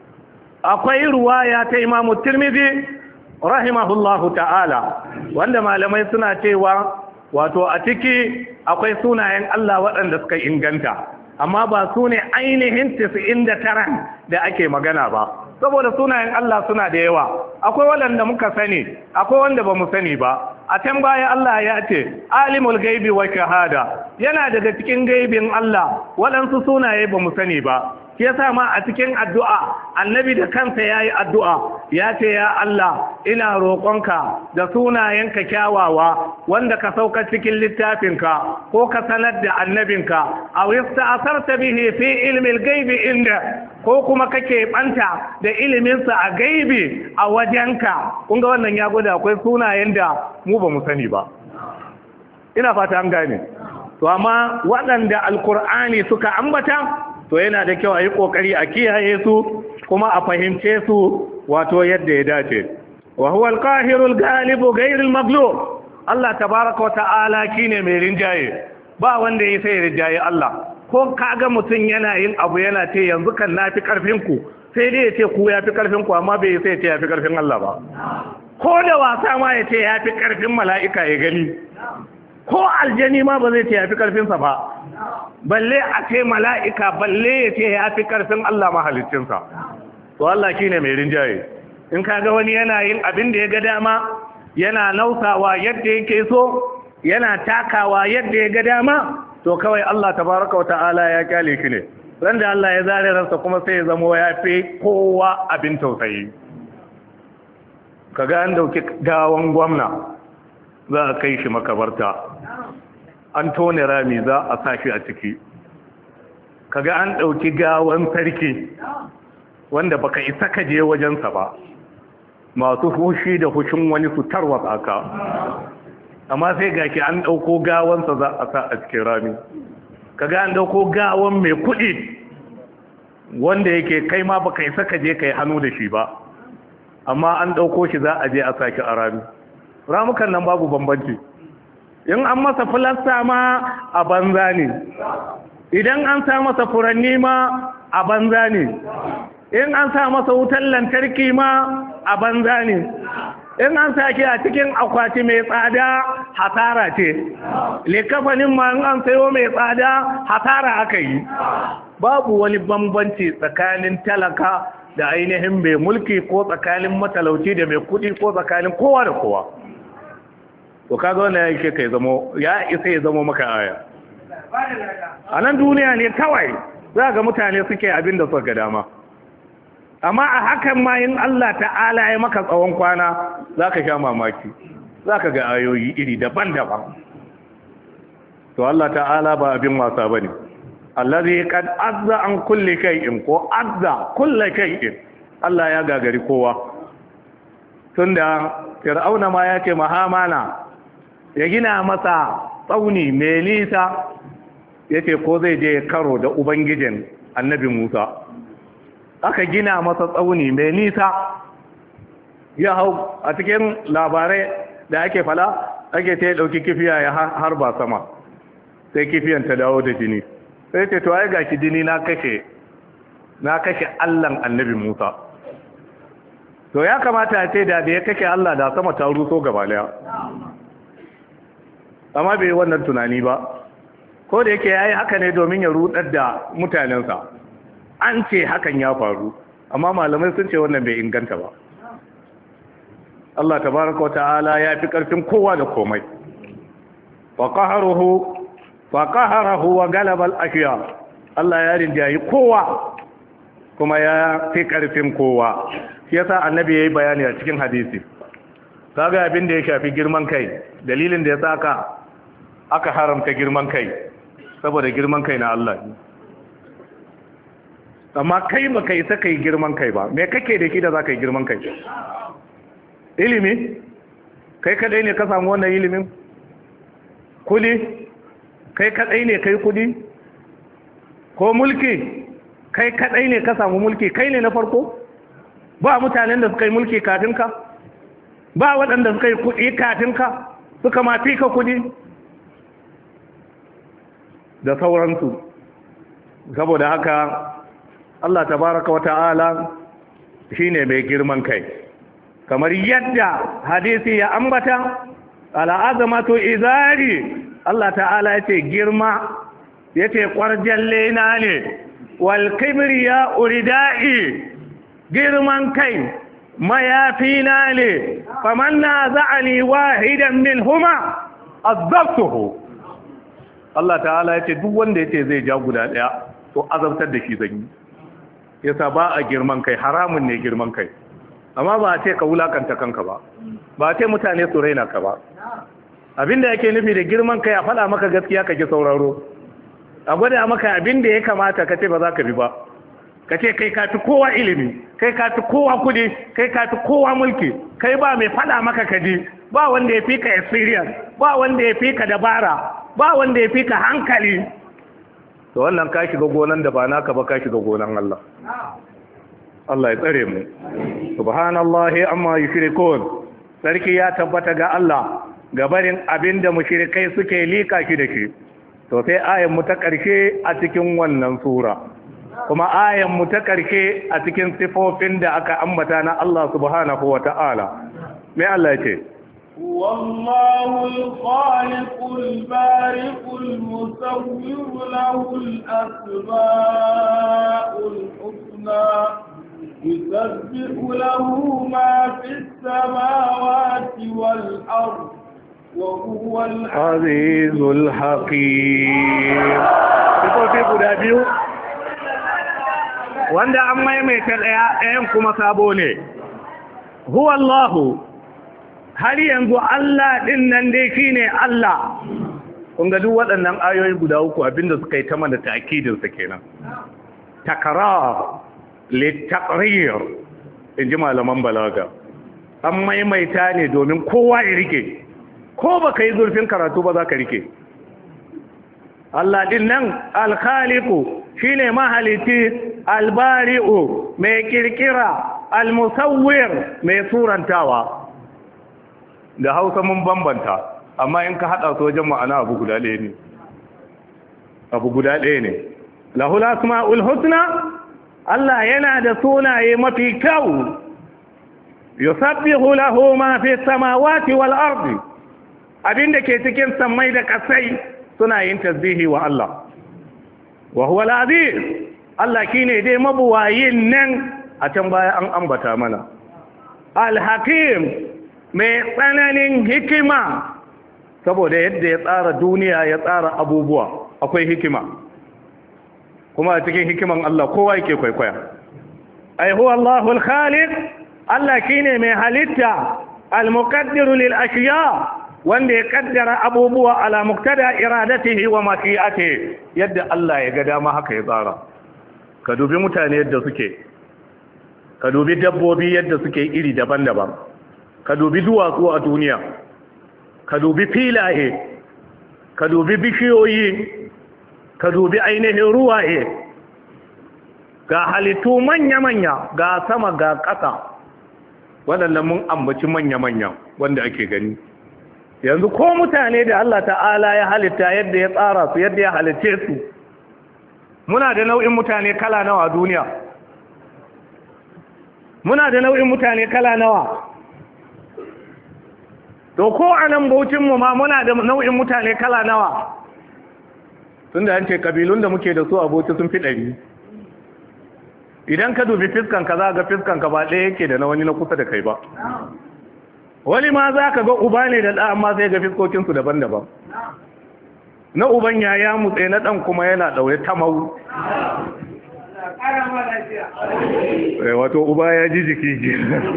A: akwai ruwaya ta imamu tirmidhi rahimahullahu ta'ala wanda malamai suna cewa wato a ciki akwai sunayen Allah waɗanda suka inganta amma ba su ne ainihin tis'in da tara da ake magana ba saboda sunayen Allah suna da yawa akwai waɗanda muka sani akwai wanda ba mu sani ba a can baya Allah ya ce alimul gaibi wa shahada yana daga cikin gaibin Allah waɗansu sunaye ba mu sani ba shi yasa ma a cikin addu'a annabi da kansa yayi addu'a ya ce ya Allah ina roƙonka da sunayenka kyawawa wanda ka sauka cikin littafinka ko ka sanar da annabinka aw yasta'sarta bihi fi ilmi al-ghaibi inda ko kuma kake banta da ilimin sa a gaibi a wajenka kun ga wannan ya gwada akwai sunayen da mu ba mu sani ba ina fata an gane to amma waɗanda alkur'ani suka ambata to yana da kyau a yi ƙoƙari a kiyaye su kuma a fahimce su wato yadda ya dace wa huwa al-qahirul galibu ghayrul maghlub Allah tabaaraka wa ta'ala shine mai rinjaye ba wanda ya sai rinjaye Allah ko kaga mutun yana yin abu yana ce yanzu kan nafi karfin ku sai dai ya ce ku yafi karfin ku amma bai sai ya ce yafi karfin Allah ba ko da wasa ma ya ce yafi karfin mala'ika ya gani ko aljani ma ba zai ce yafi karfinsa ba balle a ce mala'ika balle ya ce ya fi ƙarfin Allah mahalicinsa to Allah shi ne mai rinjaye in kaga wani yana yin abin da ya ga dama yana nausawa yadda yake so yana takawa yadda ya ga dama to kawai Allah tabaraka wa ta'ala ya kyale shi ne ran da Allah ya zare ransa kuma sai ya zamo ya fi kowa abin tausayi kaga an dauki gawan gwamna za a kai shi makabarta an tone rami za a sa shi a ciki kaga an ɗauki gawan sarki wanda baka isa ka je wajensa ba, masu fushi da fushin wani su tarwatsa ka, amma sai ga ki an ɗauko gawansa za a sa a cikin rami, kaga an ɗauko gawan mai kuɗi wanda yake kai ma baka isa ka je ka yi hannu da shi ba, amma an ɗauko shi za a je a saki a rami. Ramukan nan babu bambanci, in an masa filasta ma a banza ne, idan an sa masa furanni ma a banza ne, in an sa masa wutan lantarki ma a banza ne, in an sake a cikin akwati mai tsada hasara ce, likafanin ma in an sayo mai tsada hasara aka yi. Babu wani bambanci tsakanin talaka da ainihin mai mulki ko tsakanin matalauci da mai kudi ko tsakanin kowa da kowa. To kaga wannan yake kai zamo ya isa ya zamo maka aya. A nan duniya ne kawai za ga mutane suke abin da suka dama, amma a hakan ma in Allah ta'ala ya maka tsawon kwana za ka sha mamaki, za ka ga ayoyi iri daban-daban. To Allah ta'ala ba abin wasa ba ne, allazi kad azza an kulli shay'in ko azza kulli shay'in, Allah ya gagari kowa. Tunda Fir'auna ma ya ce mahamana ya gina masa tsauni mai nisa, ya ce ko zai je karo da ubangijin annabi Musa. Aka gina masa tsauni mai nisa, ya hau a cikin labarai da ake fala, ake ta ɗauki kifiya ya harba sama, sai kifiyan ta dawo da jini. Sai ce to ai gashi jini na kashe na kashe Allahn annabi Musa. To ya kamata a ce da da ya kashe Allah da sama ta ruso gaba daya, amma bai wannan tunani ba, ko da yake yayi haka ne domin ya rudar da mutanensa. An ce hakan ya faru, amma malamai sun ce wannan bai inganta ba. Allah tabaraka wata'ala ya fi karfin kowa da komai. Fa qaharuhu fa qaharahu wa galaba al-ashya. Allah ya rinjayi kowa kuma ya fi karfin kowa. Shi yasa annabi yayi bayani a cikin hadisi. Kaga abin da ya shafi girman kai, dalilin da ya saka aka haramta girman kai saboda girman kai na Allah ne. Amma kai ba kai sa kai girman kai ba, me kake da shi da za ka yi girman kai? Ilimi kai kadai ne ka samu wannan ilimin? Kudi kai kadai ne kai kudi? Ko mulki kai kadai ne ka samu mulki? Kai ne na farko? Ba mutanen da suka yi mulki kafin ka? Ba waɗanda suka yi kudi kafin ka suka mafi ka kudi? Da sauransu. Saboda haka Allah tabaraka wa ta'ala shine mai girman kai, kamar yadda hadisi ya ambata al'azamatu izari. Allah ta'ala yace girma yace kwarjalle na ne, wal kibriya uridai, girman kai mayafi na ne, faman naza'ani wahidan minhuma azabtuhu. Allah ta'ala yace duk wanda yace zai ja guda daya to azabtar da shi zan yi. Yasa ba a girman kai, haramun ne girman kai, amma ba a ce ka wulakanta kanka ba, ba a ce mutane su raina ka ba. Abinda yake nufi da girman kai a faɗa maka gaskiya ka ki sauraro, a gwada maka abinda ya kamata ka ce ba za ka bi ba, ka ce kai ka fi kowa ilimi, kai ka fi kowa kudi, kai ka fi kowa mulki, kai ba mai faɗa maka kaji, ba wanda ya fi ka experience, ba wanda ya fi ka dabara, ba wanda ya fi ka hankali. To wannan ka shiga gonan da ba naka ba, ka shiga gonan Allah. Allah ya tsare mu. Subhanallahi amma yushrikun. Sarki ya tabbata ga Allah ga barin abinda mushrikai suke lika shi da shi. To sai ayan mu ta karshe a cikin wannan sura. Kuma ayan mu ta karshe a cikin sifofin da aka ambata na Allah subhanahu wata'ala. Me Allah ya ce?
B: والله الخالق البارئ المصور له الأسماء الحسنى يسبح له ما في السماوات والأرض وهو
A: العزيز الحكيم. Sifofi guda biyu wanda an maimaita ɗayan kuma sabo ne. Huwa Allahu, har yanzu Allah ɗin nan dai shi ne Allah. Kun ga duk waɗannan ayoyi guda uku abinda suka yi ta mana ta'kidinsa kenan. Takrar, litaqrir in ji malaman balaga an maimaita ne domin kowa ya rike ko baka yi zurfin karatu ba za ka rike Allah din nan alkhaliqu shine mahaliti albari'u mai kirkira almusawwir mai surantawa da Hausa mun bambanta amma in ka hada su wajen ma'ana abu guda ɗaya ne abu guda ɗaya ne lahul asma'ul husna Allah yana da sunaye mafi kyau yusabbihu lahu ma fi samawati wal ardi abinda ke cikin sammai da kasai suna yin tasbihi wa Allah wa huwa al-aziz Allah kine dai mabuwayin nan a can baya an ambata mana al-hakim mai tsananin hikima saboda yadda ya tsara duniya ya tsara abubuwa akwai hikima kuma a cikin hikiman Allah kowa yake kwaikwaya ai huwa Allahul khaliq Allah shine mai halitta al-muqaddiru lil ashiya wanda ya kaddara abubuwa ala muqtada iradatihi wa mashi'atihi yadda Allah ya ga dama haka ya tsara ka dubi mutane yadda suke ka dubi dabbobi yadda suke iri daban-daban ka dubi duwatsu a duniya ka dubi filaye ka dubi bishiyoyi ka dubi ainihin ruwaye ga halittu manya-manya ga sama ga ƙasa waɗannan mun ambaci manya-manya wanda ake gani yanzu ko mutane da Allah ta'ala ya halitta yadda ya tsara su yadda ya halitte su muna da nau'in mutane kala nawa a duniya muna da nau'in mutane kala nawa to ko a nan bautinmu ma muna da nau'in mutane kala nawa tun da an ce kabilun da muke da su a bauchi sun fi ɗari idan ka dubi fiskanka za ga fiskanka ba ɗaya yake da na wani na kusa da kai ba wani ma za ka ga uba ne da ɗa amma sai ga fiskokinsu daban-daban na uban ya ya mutse na ɗan kuma yana ɗaure tamau wato uba ya ji jiki ji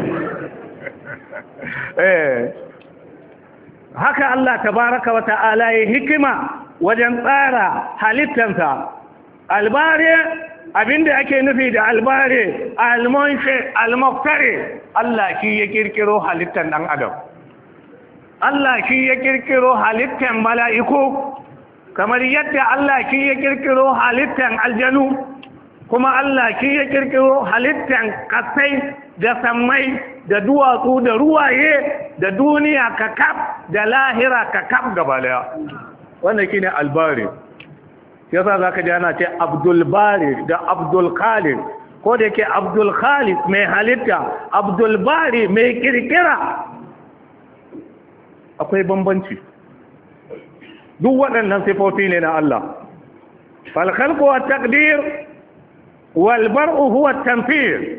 A: haka Allah tabaraka wa ta'ala ya hikima wajen tsara halittansa albare abinda ake nufi da albare almunshi almuftari Allah shi ya kirkiro halittan dan adam Allah shi ya kirkiro halittan mala'iku kamar yadda Allah shi ya kirkiro halittan aljanu kuma Allah shi ya kirkiro halittan kasai da sammai da duwatsu da ruwaye da duniya kakaf da lahira kakaf gaba daya wannan shine albari yasa zaka ji ana ce Abdul Bari da Abdul Khaliq ko da yake Abdul Khaliq mai halitta Abdul Bari mai kirkira akwai bambanci duk waɗannan sifofi ne na Allah fal khalqu wat taqdir wal bar'u huwa at-tanfir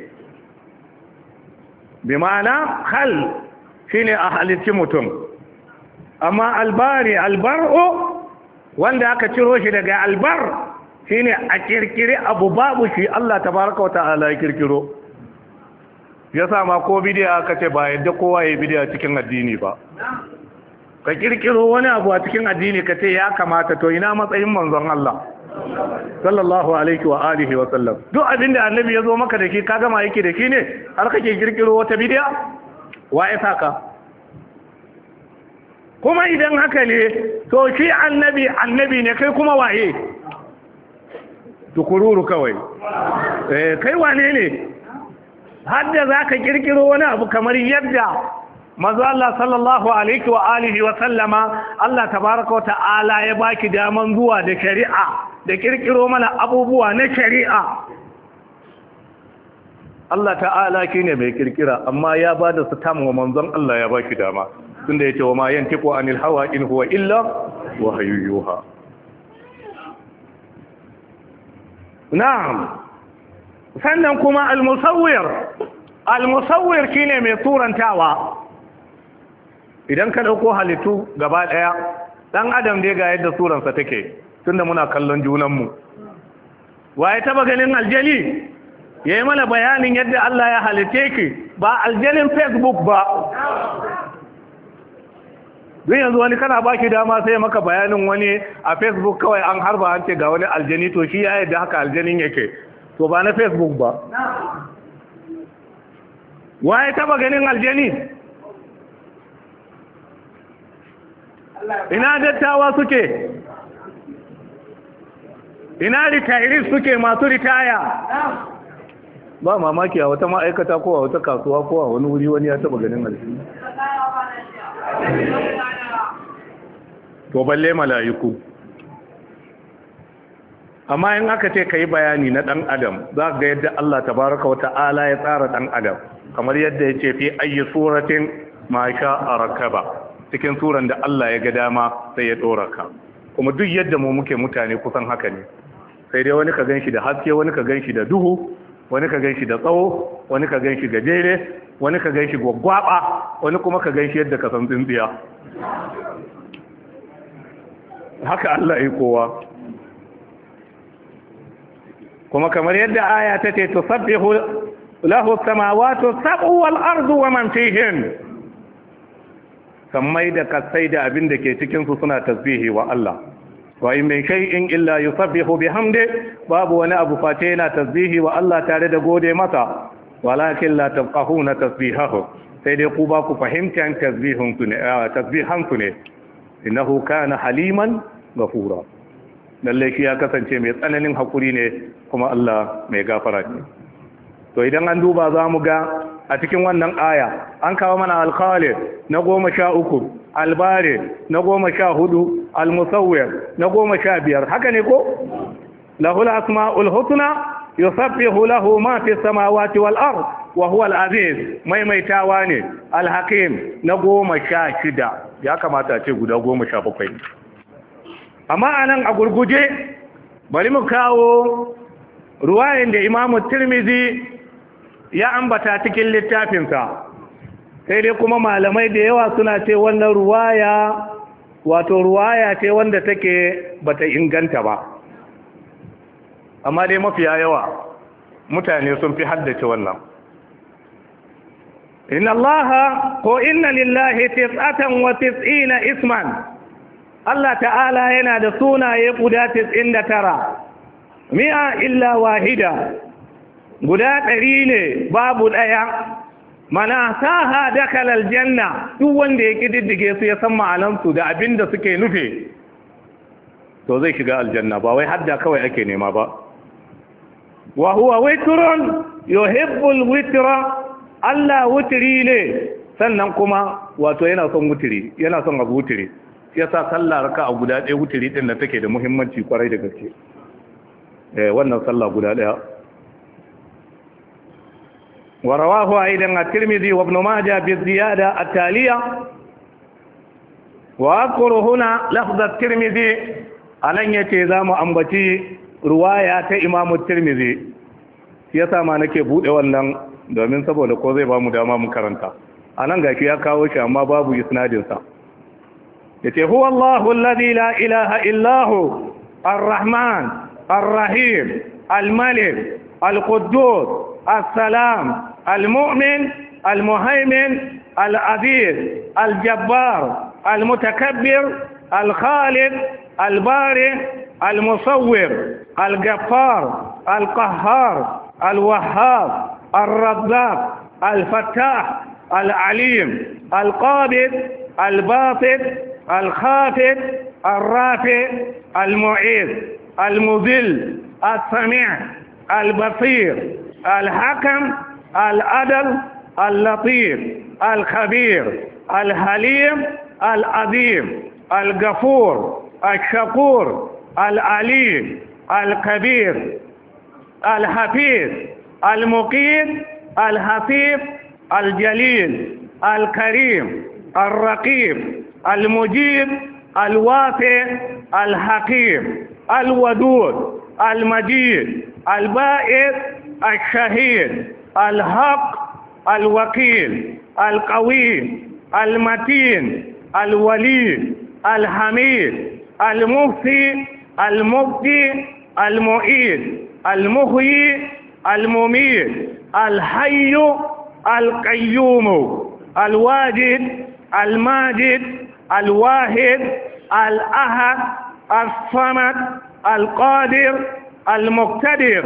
A: bi ma'ana khal shine a halitti mutum amma albari albar'u wanda aka ciro shi daga albar shine a kirkiri abu babu shi Allah tabaraka wa ta'ala ya kirkiro yasa ma ko bidiya aka ce ba yadda kowa ya bidiya cikin addini ba ka kirkiro wani abu a cikin addini ka ce ya kamata to ina matsayin manzon Allah sallallahu alaihi wa alihi wa sallam duk abinda annabi ya zo maka da shi ka gama yake da shi ne har kake kirkiro wata bidiya wa ya saka kuma idan haka ne to shi annabi annabi ne kai kuma waye tukururu kawai eh kai wane ne har da zaka kirkiro wani abu kamar yadda manzo Allah sallallahu alaihi wa alihi wa sallama Allah tabaaraka wa ta'ala ya baki daman zuwa da shari'a da kirkiro mana abubuwa na shari'a Allah ta'ala shine mai kirkira amma ya bada su tamu wa manzon Allah ya baki dama tunda yace wa ma yantiqu anil hawa in huwa illa wahyu yuha na'am sannan kuma al-musawwir al-musawwir shine mai turantawa idan ka dauko halittu gaba daya dan adam dai ga yadda suransa take tunda muna kallon junanmu waye taba ganin aljali yayi mana bayanin yadda Allah ya halitte ki ba aljalin Facebook ba don yanzu wani kana baki dama sai maka bayanin wani a Facebook kawai an harba an ce ga wani aljani to shi ya yadda haka aljanin yake to ba na Facebook ba waye taba ganin aljani ina dattawa suke ina retirees suke masu ritaya ba mamaki a wata ma'aikata ko a wata kasuwa ko a wani wuri wani ya taba ganin aljani to balle mala'iku amma in aka ce ka yi bayani na ɗan adam za ga yadda Allah tabaraka wa ta'ala ya tsara ɗan adam kamar yadda ya ce fi ayi suratin ma sha a rakaba cikin suran da Allah ya ga dama sai ya ɗora ka kuma duk yadda mu muke mutane kusan haka ne sai dai wani ka gan shi da haske wani ka gan shi da duhu wani ka gan shi da tsawo wani ka gan shi gajere wani ka gan shi gwaggwaba wani kuma ka gan shi yadda ka san tsintsiya haka Allah ya kowa kuma kamar yadda aya ta ce tusabbihu lahu samawati sab'u wal ardu wa man fihin sammai da kasai da abin da ke cikin su suna tasbihi wa Allah wa in min shay'in illa yusabbihu bihamdi babu wani abu face yana tasbihi wa Allah tare da gode masa walakin la tafqahuna tasbihahu sai dai ku ba ku fahimtan tasbihun su ne tasbihan su ne innahu kana haliman ghafura lalle shi ya kasance mai tsananin hakuri ne kuma Allah mai gafara ne to idan an duba za mu ga a cikin wannan aya an kawo mana alkhaliq na goma sha uku albari na goma sha hudu almusawwir na goma sha biyar haka ne ko lahul asma'ul husna yusabbihu lahu ma fi samawati wal ard wa huwa al-aziz maimaitawa ne al-hakim na goma sha shida ya kamata a ce guda goma sha bakwai amma anan a gurguje bari mu kawo ruwayan da Imam Tirmidhi ya ambata cikin littafinsa sai dai kuma malamai da yawa suna ce wannan ruwaya wato ruwaya ce wanda take bata inganta ba amma dai mafiya yawa mutane sun fi haddace wannan inna allaha ko inna lillahi tis'atan wa tis'ina isman Allah ta'ala yana da sunaye guda tis'in da tara mi'a illa wahida guda ɗari ne babu ɗaya mana saha dakal aljanna duk wanda ya kididdige su ya san ma'anansu da abinda suke nufi to zai shiga aljanna ba wai hadda kawai ake nema ba wa huwa witrun yuhibbul witra Allah wutri ne sannan kuma wato yana son wutri yana son abu wutri yasa sallah raka'a guda ɗaya wutri din da take da muhimmanci kwarai da gaske eh wannan sallah guda ɗaya ورواه أيضا الترمذي وابن ماجه بالزيادة التالية وأذكر هنا لفظ الترمذي ألن يتزام أنبتي رواية إمام الترمذي yasa ma nake bude wannan domin saboda ko zai ba mu dama mu karanta anan gashi ya kawo shi amma babu isnadin sa yace huwa Allahu alladhi la ilaha illa hu ar-rahman ar-rahim al-malik al-quddus السلام المؤمن المهيمن العزيز الجبار المتكبر الخالق البارئ المصور الغفار القهار الوهاب الرزاق الفتاح العليم القابض الباسط الخافض الرافع المعيذ المذل السميع البصير الحكم العدل اللطيف الخبير الحليم العظيم الغفور الشكور العليم الكبير الحفيظ المقيت الحفيظ الجليل الكريم الرقيب المجيب الواسع الحكيم الودود المجيد البائس الشهيد الحق الوكيل القوي المتين الولي الحميد المحصي المبدي المعيد المحيي المميت الحي القيوم الواجد الماجد الواحد الأحد الصمد القادر المقتدر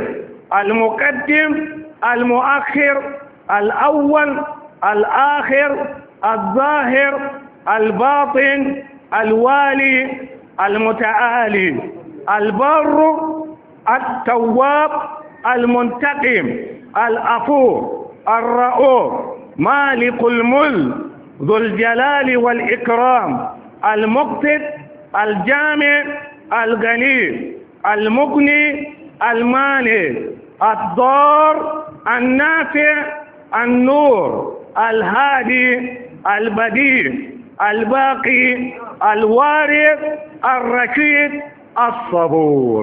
A: المقدم المؤخر الأول الآخر الظاهر الباطن الوالي المتعالي البر التواب المنتقم العفو الرؤوف مالك الملك ذو الجلال والإكرام المقتد الجامع الغني المغني المانع الضار النافع النور الهادي البديع الباقي الوارث الرشيد الصبور.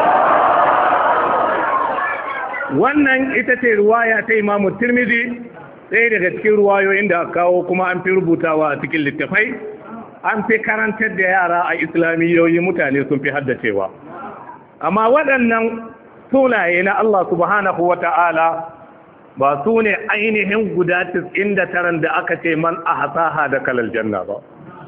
A: wannan ita ce ruwaya ta Imam Tirmidhi, ɗaya daga cikin ruwayoyin da aka kawo kuma an fi rubutawa a cikin littafai, an fi karantar da yara a islamiyoyi, mutane sun fi haddacewa. Amma waɗannan sunaye na Allah subhanahu wa ta'ala ba su ne ainihin guda tis'in da tara da aka ce man a hasaha da kalal janna ba.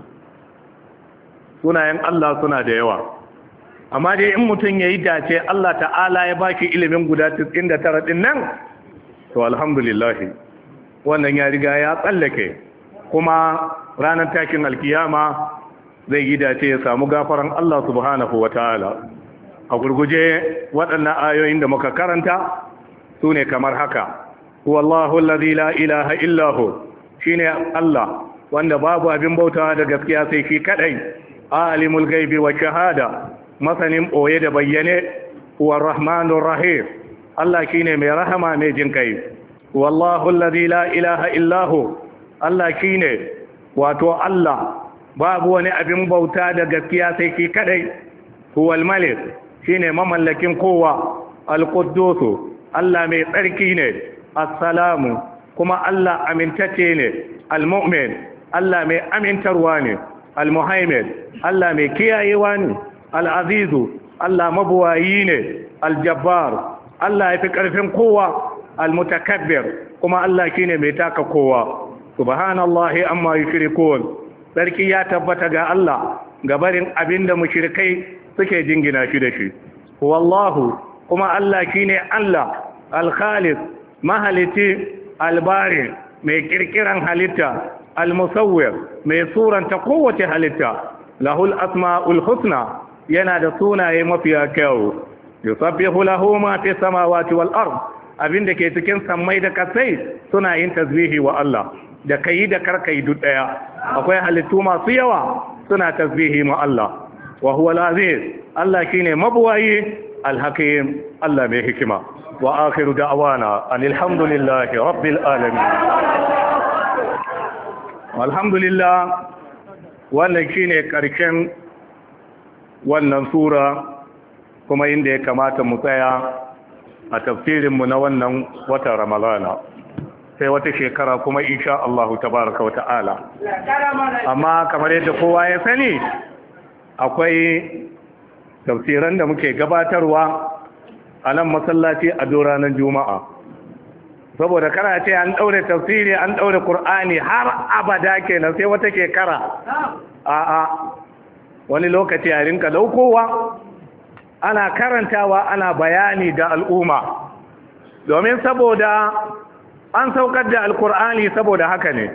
A: Sunayen Allah suna da yawa, amma dai in mutum ya yi dace Allah ta'ala ya ba shi ilimin guda tis'in da tara ɗin nan, to alhamdulillahi wannan ya riga ya tsallake, kuma ranar takin alkiyama zai yi dace ya samu gafaran Allah subhanahu wa ta'ala. A gurguje waɗannan ayoyin da muka karanta su ne kamar haka: wallahu allazi la ilaha illahu, shine Allah wanda babu abin bautawa da gaskiya sai shi kadai, alimul gaibi wa shahada, masanin boye da bayyane, huwa rahmanur rahim, Allah shine mai rahama mai jin kai. Wallahu allazi la ilaha illahu, Allah shine wato Allah babu wani abin bauta da gaskiya sai shi kadai, huwal malik, shine mamallakin kowa, al-quddus, Allah mai tsarki ne, assalamu, kuma Allah amintacce ne, al-mu'min, Allah mai amintarwa ne, al-muhaimin, Allah mai kiyayewa ne, al-azizu, Allah mabuwayi ne, al-jabbar, Allah ya fi ƙarfin kowa, al-mutakabbir, kuma Allah shine mai taka kowa. Subhanallahi amma yushrikun, sarki ya tabbata ga Allah gabarin abinda mushrikai suke jingina shi da shi. Wallahu, kuma Allah shine Allah, al-khaliq, mahaliti, al-bari, mai kirkiran halitta, al-musawwir, mai suranta kowace halitta, lahul asma'ul husna, yana da sunaye mafiya kyau. Yusabbihu lahu ma fi samawati wal ard, abinda ke cikin sammai da kasai suna yin tasbihi wa Allah, da kai da karkai duk daya. Akwai halittu masu yawa suna tasbihi ma Allah. Wa huwa al-aziz, Allah shine mabuwayi, al-hakim, Allah mai hikima. Wa akhiru da'wana anil hamdulillahi rabbil alamin. Alhamdulillah, wannan shine karshen wannan sura, kuma inda ya kamata mu tsaya a tafsirin mu na wannan watan Ramadana. Sai wata shekara kuma insha Allah tabaraka wa ta'ala. Amma kamar yadda kowa ya sani, akwai tafsiran da muke gabatarwa a nan masallaci a ranar Juma'a. Saboda kana ce an daure tafsiri, an daure Qur'ani har abada kenan sai wata shekara. A'a, wani lokaci a rinka daukowa ana karantawa, ana bayani da al'umma, domin saboda an saukar da alkur'ani saboda haka ne.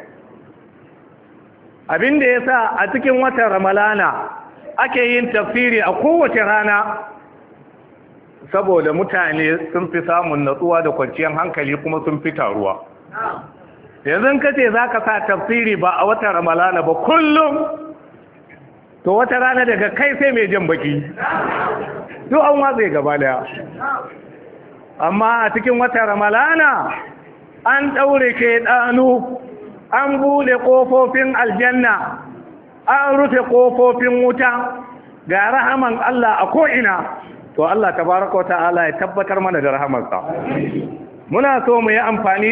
A: Abin da ya sa a cikin watan Ramalana ake yin tafsiri a kowace rana, saboda mutane sun fi samun natsuwa da kwanciyar hankali kuma sun fi taruwa. Yanzu ka ce za ka sa tafsiri ba a watan Ramalana ba kullum, to wata rana daga kai sai mai jan baki, duk an watsa gaba daya. Amma a cikin watan Ramalana an ɗaure shaiɗanu, an buɗe ƙofofin aljanna, an rufe ƙofofin wuta, ga rahaman Allah a ko'ina. To Allah tabaraka wa ta'ala ya tabbatar mana da rahamarsa. Muna so mu yi amfani